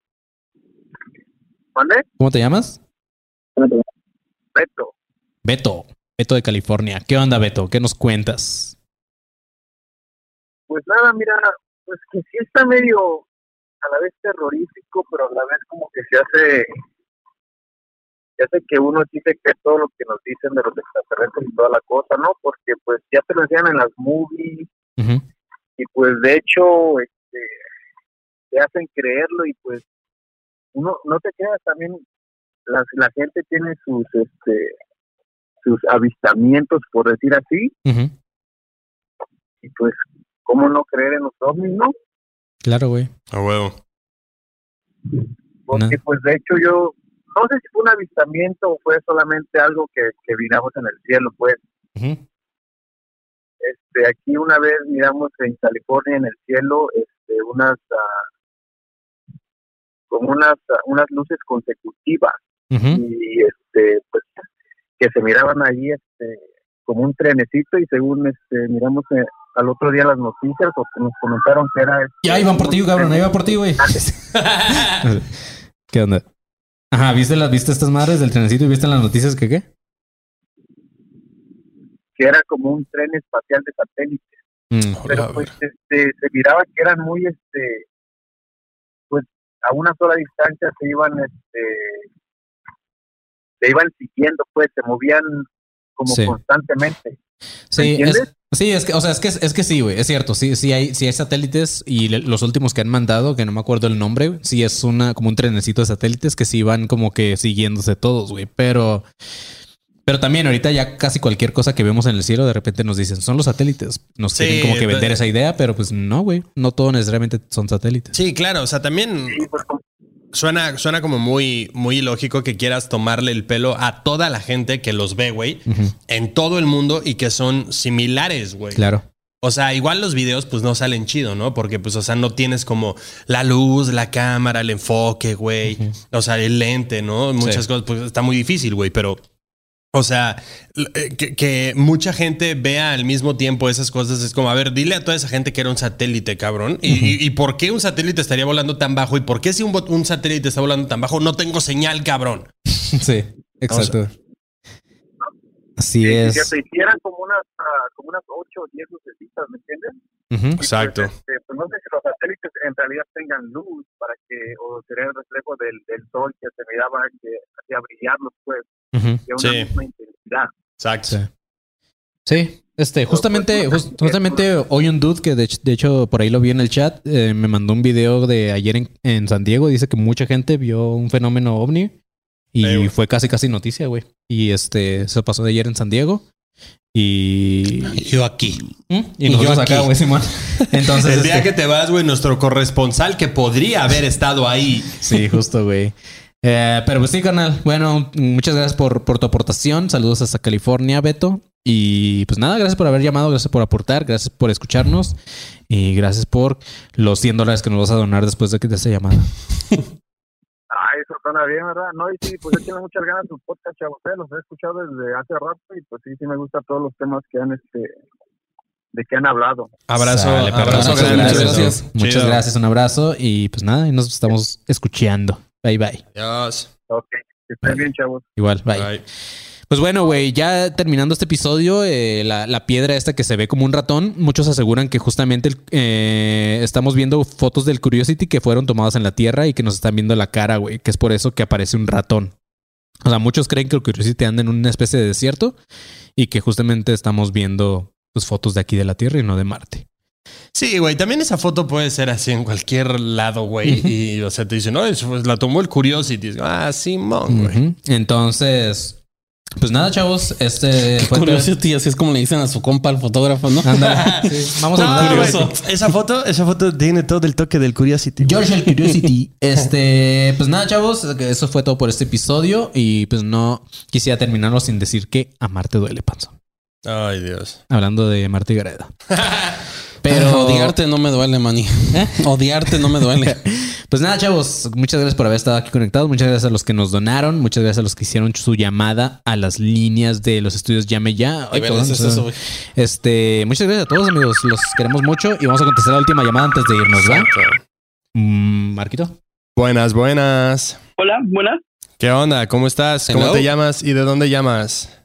¿Vale? ¿Cómo te llamas? Beto. Beto. Beto de California. ¿Qué onda, Beto? ¿Qué nos cuentas? Pues nada, mira, pues que sí está medio a la vez terrorífico, pero a la vez como que se hace, se hace que uno sí se cree todo lo que nos dicen de los extraterrestres y toda la cosa, ¿no? Porque pues ya te lo decían en las movies Ujú. y pues de hecho este, te hacen creerlo y pues uno no te quedas también, la, la gente tiene sus este sus avistamientos, por decir así, Ujú. y pues cómo no creer en los ovnis, ¿no? Claro, güey. A huevo. Porque No. pues de hecho yo no sé si fue un avistamiento o fue solamente algo que, que miramos en el cielo, pues Ujú. este aquí una vez miramos en California en el cielo este unas uh, como unas uh, unas luces consecutivas Ujú. y este pues que se miraban ahí este como un trenecito y según este miramos eh, al otro día las noticias o que nos comentaron que era este, Ya iban por ti, cabrón. Ahí va por ti, güey. ¿Qué onda? Ajá, ¿viste las viste estas madres del trenecito y viste en las noticias que qué? que era como un tren espacial de satélites. Mm. Pero pues este, se miraba que eran muy este pues a una sola distancia se iban este se iban siguiendo, pues se movían como Sí. constantemente. Sí, ¿Entiendes? es, sí, es que, o sea, es que es que sí, güey, es cierto, sí, sí hay, sí hay satélites y le- los últimos que han mandado, que no me acuerdo el nombre, güey, sí es una como un trenecito de satélites que sí van como que siguiéndose todos, güey, pero pero también ahorita ya casi cualquier cosa que vemos en el cielo de repente nos dicen, son los satélites. Nos Sí, quieren como que vender pues- esa idea, pero pues no, güey, no todo necesariamente son satélites. Sí, claro. O sea, también Sí, pues como- suena, suena como muy, muy ilógico que quieras tomarle el pelo a toda la gente que los ve, güey, Ujú, en todo el mundo y que son similares, güey. claro. O sea, igual los videos pues no salen chido, ¿no? Porque pues, o sea, no tienes como la luz, la cámara, el enfoque, güey. Ujú. O sea, el lente, ¿no? Muchas Sí. cosas, pues está muy difícil, güey, pero... O sea, l- que, que mucha gente vea al mismo tiempo esas cosas es como, a ver, dile a toda esa gente que era un satélite, cabrón. ¿Y, y, y por qué un satélite estaría volando tan bajo? ¿Y por qué si un, bot- un satélite está volando tan bajo no tengo señal, cabrón? Sí, exacto. Así sí, es. que se hicieran como unas ah, como unas ocho o diez lucecitas, ¿me entiendes? Ujú. Exacto. Pues, este, pues no sé si los satélites en realidad tengan luz para que, o sería el reflejo del, del sol que se miraba que hacía brillarlos, pues, Ujú. de una Sí. misma intensidad. Exacto. Sí. Sí, este, justamente, jus- justamente hoy un dude que de, hecho- de hecho por ahí lo vi en el chat, eh, me mandó un video de ayer en, en San Diego. Dice que mucha gente vio un fenómeno ovni y Eh, güey. fue casi casi noticia, güey. Y este se pasó de ayer en San Diego y Yo aquí. ¿Mm? y Y nosotros yo acá, aquí. güey, Simón. Entonces, El día este, que te vas, güey, nuestro corresponsal que podría haber estado ahí. sí, justo, güey. Eh, pero pues sí, carnal. Bueno, muchas gracias por, por tu aportación. Saludos hasta California, Beto. Y pues nada, gracias por haber llamado, gracias por aportar, gracias por escucharnos y gracias por los cien dólares que nos vas a donar después de que te esa llamada. Ah, eso suena bien, ¿verdad? No, y sí, pues yo tengo muchas ganas de tu podcast, chavos. Eh, los he escuchado desde hace rato y pues sí, sí me gustan todos los temas que han, este, de que han hablado. Abrazo, Sale, perro. abrazo Muchas grande. gracias. gracias. Muchas Chido. gracias, un abrazo y pues nada, nos estamos escuchando. Bye, bye. Adiós. Ok, que estén bien, chavos. Igual, bye. Bye. Pues bueno, güey, ya terminando este episodio, eh, la, la piedra esta que se ve como un ratón, muchos aseguran que justamente el- eh, estamos viendo fotos del Curiosity que fueron tomadas en la Tierra y que nos están viendo la cara, güey, que es por eso que aparece un ratón. O sea, muchos creen que el Curiosity anda en una especie de desierto y que justamente estamos viendo pues, fotos de aquí de la Tierra y no de Marte. Sí, güey, también esa foto puede ser así en cualquier lado, güey. Y, o sea, te dicen, no, eso pues, la tomó el Curiosity. Ah, Simón, güey. Ujú. Entonces, pues nada, chavos, este fue Curiosity, así es como le dicen a su compa al fotógrafo, ¿no? Ándale. Sí, vamos a No, mandar güey, Curiosity. esa foto, esa foto tiene todo el toque del Curiosity. George el Curiosity. Este, pues nada, chavos, eso fue todo por este episodio. Y pues no quisiera terminarlo sin decir que amarte duele, panzón. Ay, Dios. Hablando de Marta y Gareda. Pero Pero odiarte no me duele, mani. Odiarte no me duele. pues nada, chavos, muchas gracias por haber estado aquí conectados. Muchas gracias a los que nos donaron. Muchas gracias a los que hicieron su llamada a las líneas de los estudios Llame Ya. Ay, De cabrón, veras, es o sea, eso, güey. este, muchas gracias a todos, amigos. Los queremos mucho y vamos a contestar la última llamada antes de irnos, ¿va? Mm, Marquito. Buenas, buenas. Hola, buenas. ¿Qué onda? ¿Cómo estás? ¿Cómo Hello. te llamas y de dónde llamas?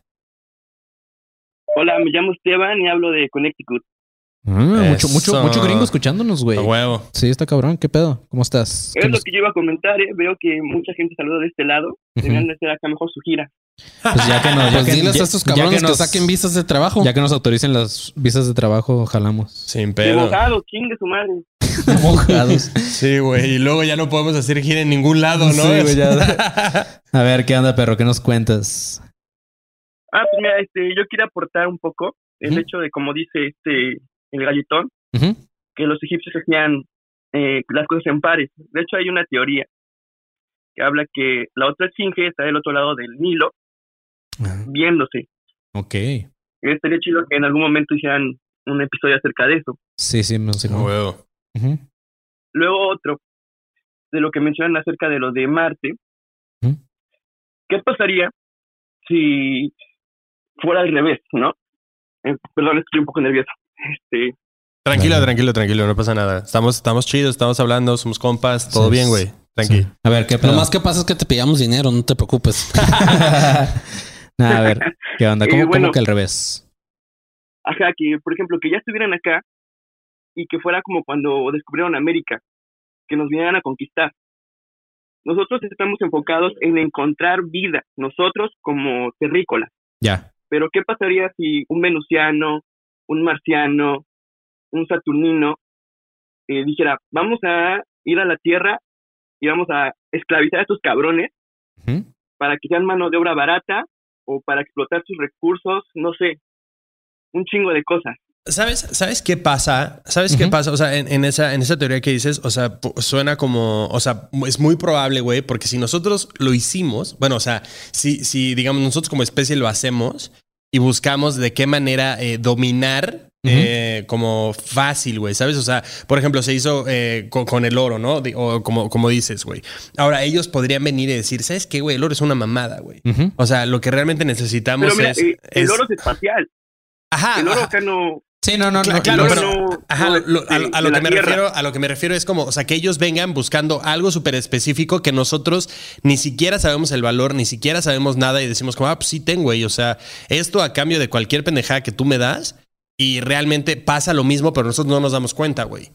Hola, me llamo Esteban y hablo de Connecticut. Ah, mucho, Eso. mucho, mucho gringo escuchándonos, güey. A huevo. Sí, está cabrón. ¿Qué pedo? ¿Cómo estás? ¿Qué Es lo nos- que yo iba a comentar, ¿eh? Veo que mucha gente saluda de este lado. Deberían de hacer acá mejor su gira. Pues ya que nos, ya Pues que, diles ya- a estos ya cabrones que que, nos- saquen visas de trabajo. Ya que nos autoricen las visas de trabajo, jalamos. Sin De pedo. abogado, chingue su madre. Mojados. Sí, güey. Y luego ya no podemos hacer gira en ningún lado, ¿no? Sí, güey, ya. A ver, ¿qué onda, perro? ¿Qué nos cuentas? Ah, pues mira, este, yo quiero aportar un poco el Ujú. hecho de, como dice este, el galletón, Ujú. que los egipcios hacían eh, las cosas en pares. De hecho, hay una teoría que habla que la otra esfinge está del otro lado del Nilo, Ah, viéndose. ok. Estaría chido que en algún momento hicieran un episodio acerca de eso. Sí, sí, me A emocionó. huevo. Ujú. Luego otro, de lo que mencionan acerca de lo de Marte. Ujú. ¿Qué pasaría si fuera al revés, no? Eh, perdón, estoy un poco nervioso. Este, Tranquilo, Vale. tranquilo, tranquilo. No pasa nada. Estamos, estamos chidos, estamos hablando, somos compas. Todo Sí, bien, güey. sí. Tranquilo. A ver, ¿qué pedo? Lo más que pasa es que te pillamos dinero, no te preocupes. Nah, a ver, ¿qué onda? ¿Cómo, Eh, bueno. cómo que al revés? ajá, que por ejemplo, que ya estuvieran acá y que fuera como cuando descubrieron América, que nos vinieran a conquistar. Nosotros estamos enfocados en encontrar vida, nosotros como terrícolas. Ya. Pero ¿qué pasaría si un venusiano, un marciano, un saturnino eh, dijera, vamos a ir a la Tierra y vamos a esclavizar a estos cabrones Ujú. para que sean mano de obra barata o para explotar sus recursos, no sé, un chingo de cosas? ¿Sabes, ¿Sabes qué pasa? ¿Sabes qué Ujú. pasa? O sea, en, en esa, en esa teoría que dices, o sea, pu- suena como, o sea, es muy probable, güey, porque si nosotros lo hicimos, bueno, o sea, si, si digamos nosotros como especie lo hacemos y buscamos de qué manera eh, dominar Ujú. eh, como fácil, güey, ¿sabes? O sea, por ejemplo, se hizo eh, con, con el oro, ¿no? Di- O como, como dices, güey. Ahora, ellos podrían venir y decir, ¿sabes qué, güey? El oro es una mamada, güey. Ujú. O sea, lo que realmente necesitamos Pero mira, es... eh, el es- oro es espacial. Ajá, El oro ajá. acá no... Sí, no, no, Cla- no. claro, los- pero no- ajá, no lo- es lo- a, de- a lo de que la me Tierra. refiero, a lo que me refiero es como, o sea, que ellos vengan buscando algo súper específico que nosotros ni siquiera sabemos el valor, ni siquiera sabemos nada y decimos como, ah, pues sí tengo, güey, o sea, esto a cambio de cualquier pendejada que tú me das y realmente pasa lo mismo, pero nosotros no nos damos cuenta, güey.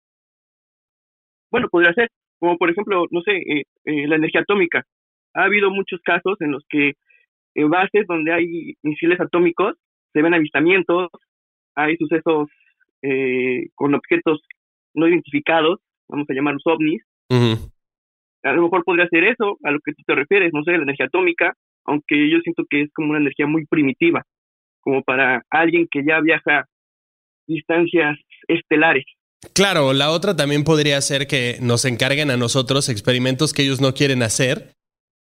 Bueno, podría ser, como por ejemplo, no sé, eh, eh, la energía atómica. Ha habido muchos casos en los que en bases donde hay misiles atómicos se ven avistamientos, hay sucesos eh, con objetos no identificados, vamos a llamarlos ovnis. Ujú. A lo mejor podría ser eso, a lo que tú te refieres, no sé, la energía atómica, aunque yo siento que es como una energía muy primitiva, como para alguien que ya viaja distancias estelares. Claro, la otra también podría ser que nos encarguen a nosotros experimentos que ellos no quieren hacer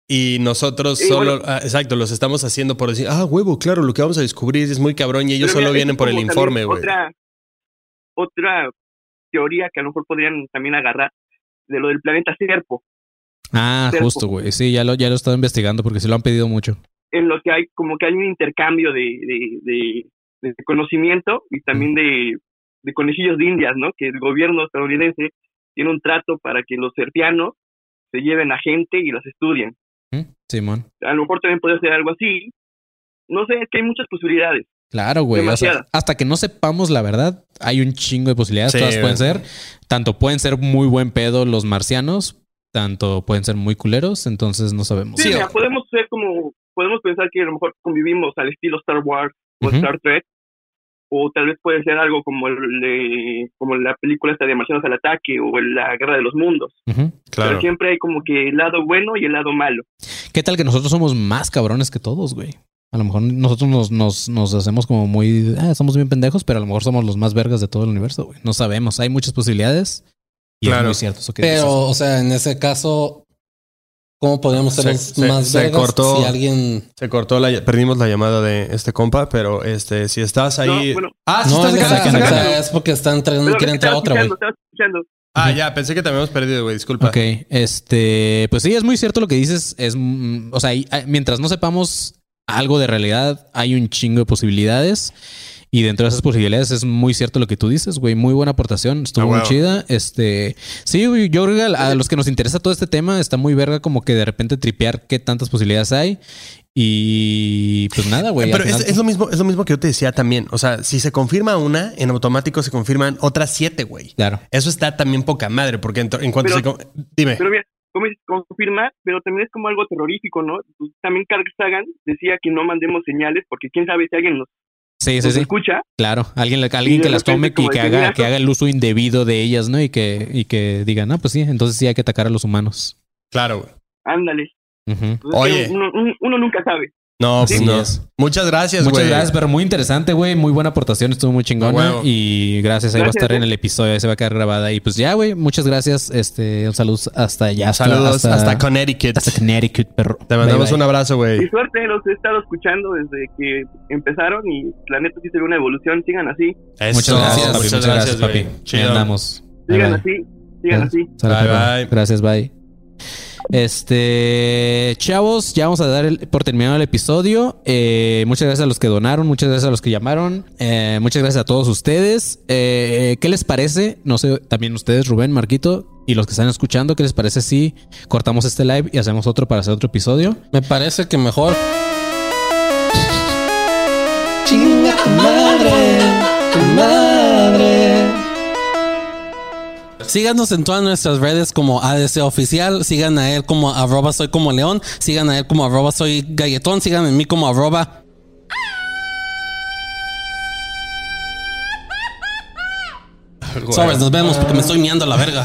Y nosotros Sí, solo, bueno. ah, exacto, los estamos haciendo por decir, ah, huevo, claro, lo que vamos a descubrir es muy cabrón y ellos Pero solo mira, vienen es por el como informe, también güey. Otra, otra teoría que a lo mejor podrían también agarrar de lo del planeta Serpo, Ah, Cerco. justo, güey. Sí, ya lo, ya lo he estado investigando porque sí lo han pedido mucho. en lo que hay como que hay un intercambio de, de, de, de conocimiento y también de, de conejillos de indias, ¿no? Que el gobierno estadounidense tiene un trato para que los serpianos se lleven a gente y los estudien. ¿Mm? Simón. A lo mejor también puede ser algo así. No sé, es que hay muchas posibilidades. Claro, güey. O sea, Demasiadas. hasta que no sepamos la verdad, hay un chingo de posibilidades. Sí, Todas pueden güey. ser. Tanto pueden ser muy buen pedo los marcianos, tanto pueden ser muy culeros, entonces no sabemos. Sí, Sí, mira, o- podemos ser como, podemos pensar que a lo mejor convivimos al estilo Star Wars o Ujú. Star Trek, o tal vez puede ser algo como el de, como la película esta de Marcianos al Ataque o la Guerra de los Mundos. Ujú. Claro. Pero siempre hay como que el lado bueno y el lado malo. ¿Qué tal que nosotros somos más cabrones que todos, güey? A lo mejor nosotros nos, nos, nos hacemos como muy... Ah, somos bien pendejos, pero a lo mejor somos los más vergas de todo el universo, güey. No sabemos. Hay muchas posibilidades. Y Claro. es muy cierto eso que Pero, dices. o sea, en ese caso, ¿cómo podríamos ser Se- los se- más se vergas cortó. si alguien... Se cortó la, perdimos la llamada de este compa, pero este, si estás ahí. No, bueno. ah, sí No, estás en acá, esa- estás o acá. sea, es porque está entrando, Pero quiere entrar estaba otra, güey. escuchando, estaba escuchando. Ah, ya, pensé que te habíamos perdido, güey. Disculpa. Ok, este, pues sí, es muy cierto lo que dices. Es, mm, o sea, hay- hay- mientras no sepamos algo de realidad, hay un chingo de posibilidades. Y dentro de esas posibilidades es muy cierto lo que tú dices, güey. Muy buena aportación, estuvo Ah, muy huevo. chida. Este, sí, güey, yo creo que a, a los que nos interesa todo este tema está muy verga como que de repente tripear qué tantas posibilidades hay. Y pues nada, güey. Pero al es, final- es lo mismo, es lo mismo que yo te decía también. O sea, si se confirma una, en automático se confirman otras siete, güey. Claro. Eso está también poca madre, porque en, to- en cuanto Pero- se. con- Dime. Pero mira, como dices, confirmar, pero también es como algo terrorífico, ¿no? Pues también Carl Sagan decía que no mandemos señales porque quién sabe si alguien nos, Sí, sí, nos sí. escucha. Claro. Alguien, alguien Y de que las repente tome y como que decir, haga, mira, que esto- haga el uso indebido de ellas, ¿no? Y que, y que digan, no, pues sí, entonces sí hay que atacar a los humanos. Claro, güey. Ándale. Ujú. Pues es Oye. que Uno, uno- uno nunca sabe. No, pues Así no. es. Muchas gracias, güey. Muchas gracias, pero muy interesante, güey. Muy buena aportación, estuvo muy chingona. A huevo. Y gracias, ahí va a Gracias, estar en güey. el episodio, ahí se va a quedar grabada. Y pues ya, güey, muchas gracias. Este, un saludo hasta allá. hasta- Saludos hasta, hasta, Connecticut. hasta Connecticut, perro. Te mandamos Bye, bye. un abrazo, Y güey. suerte, los he estado escuchando desde que empezaron y la neta sí se ve una evolución. Sigan así, Eso, Muchas gracias, papi. Muchas Muchas gracias, güey. papi. Ahí Chido. andamos. Bye, sigan bye. así, sigan así. Sale, Bye, perro. bye. Gracias, bye. Este, chavos, ya vamos a dar el- por terminado el episodio. Eh, muchas gracias a los que donaron, muchas gracias a los que llamaron, eh, muchas gracias a todos ustedes. Eh, ¿Qué les parece? No sé, también ustedes, Rubén, Marquito y los que están escuchando, ¿qué les parece si cortamos este live y hacemos otro para hacer otro episodio? Me parece que mejor... Chinga tu madre, tu madre. Síganos en todas nuestras redes como A D C Oficial. Sigan a él como arroba soy como león. Sigan a él como arroba soy galletón. Sigan en mí como arroba... Sobres, nos vemos porque me estoy miando a la verga.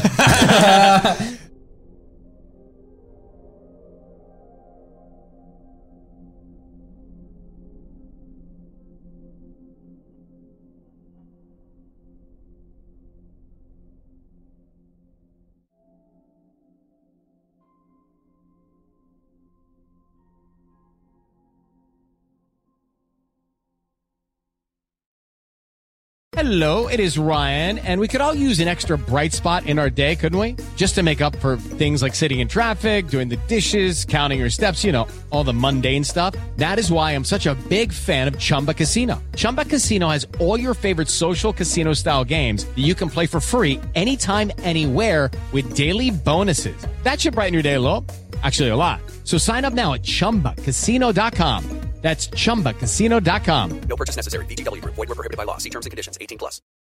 Hello, it is Ryan, and we could all use an extra bright spot in our day, couldn't we? Just to make up for things like sitting in traffic, doing the dishes, counting your steps, you know, all the mundane stuff. That is why I'm such a big fan of Chumba Casino. Chumba Casino has all your favorite social casino style games that you can play for free anytime, anywhere with daily bonuses. That should brighten your day a little. Actually, a lot. So sign up now at chumba casino dot com. That's chumba casino dot com. No purchase necessary. V G W Group. Void where prohibited by law. See terms and conditions. eighteen plus.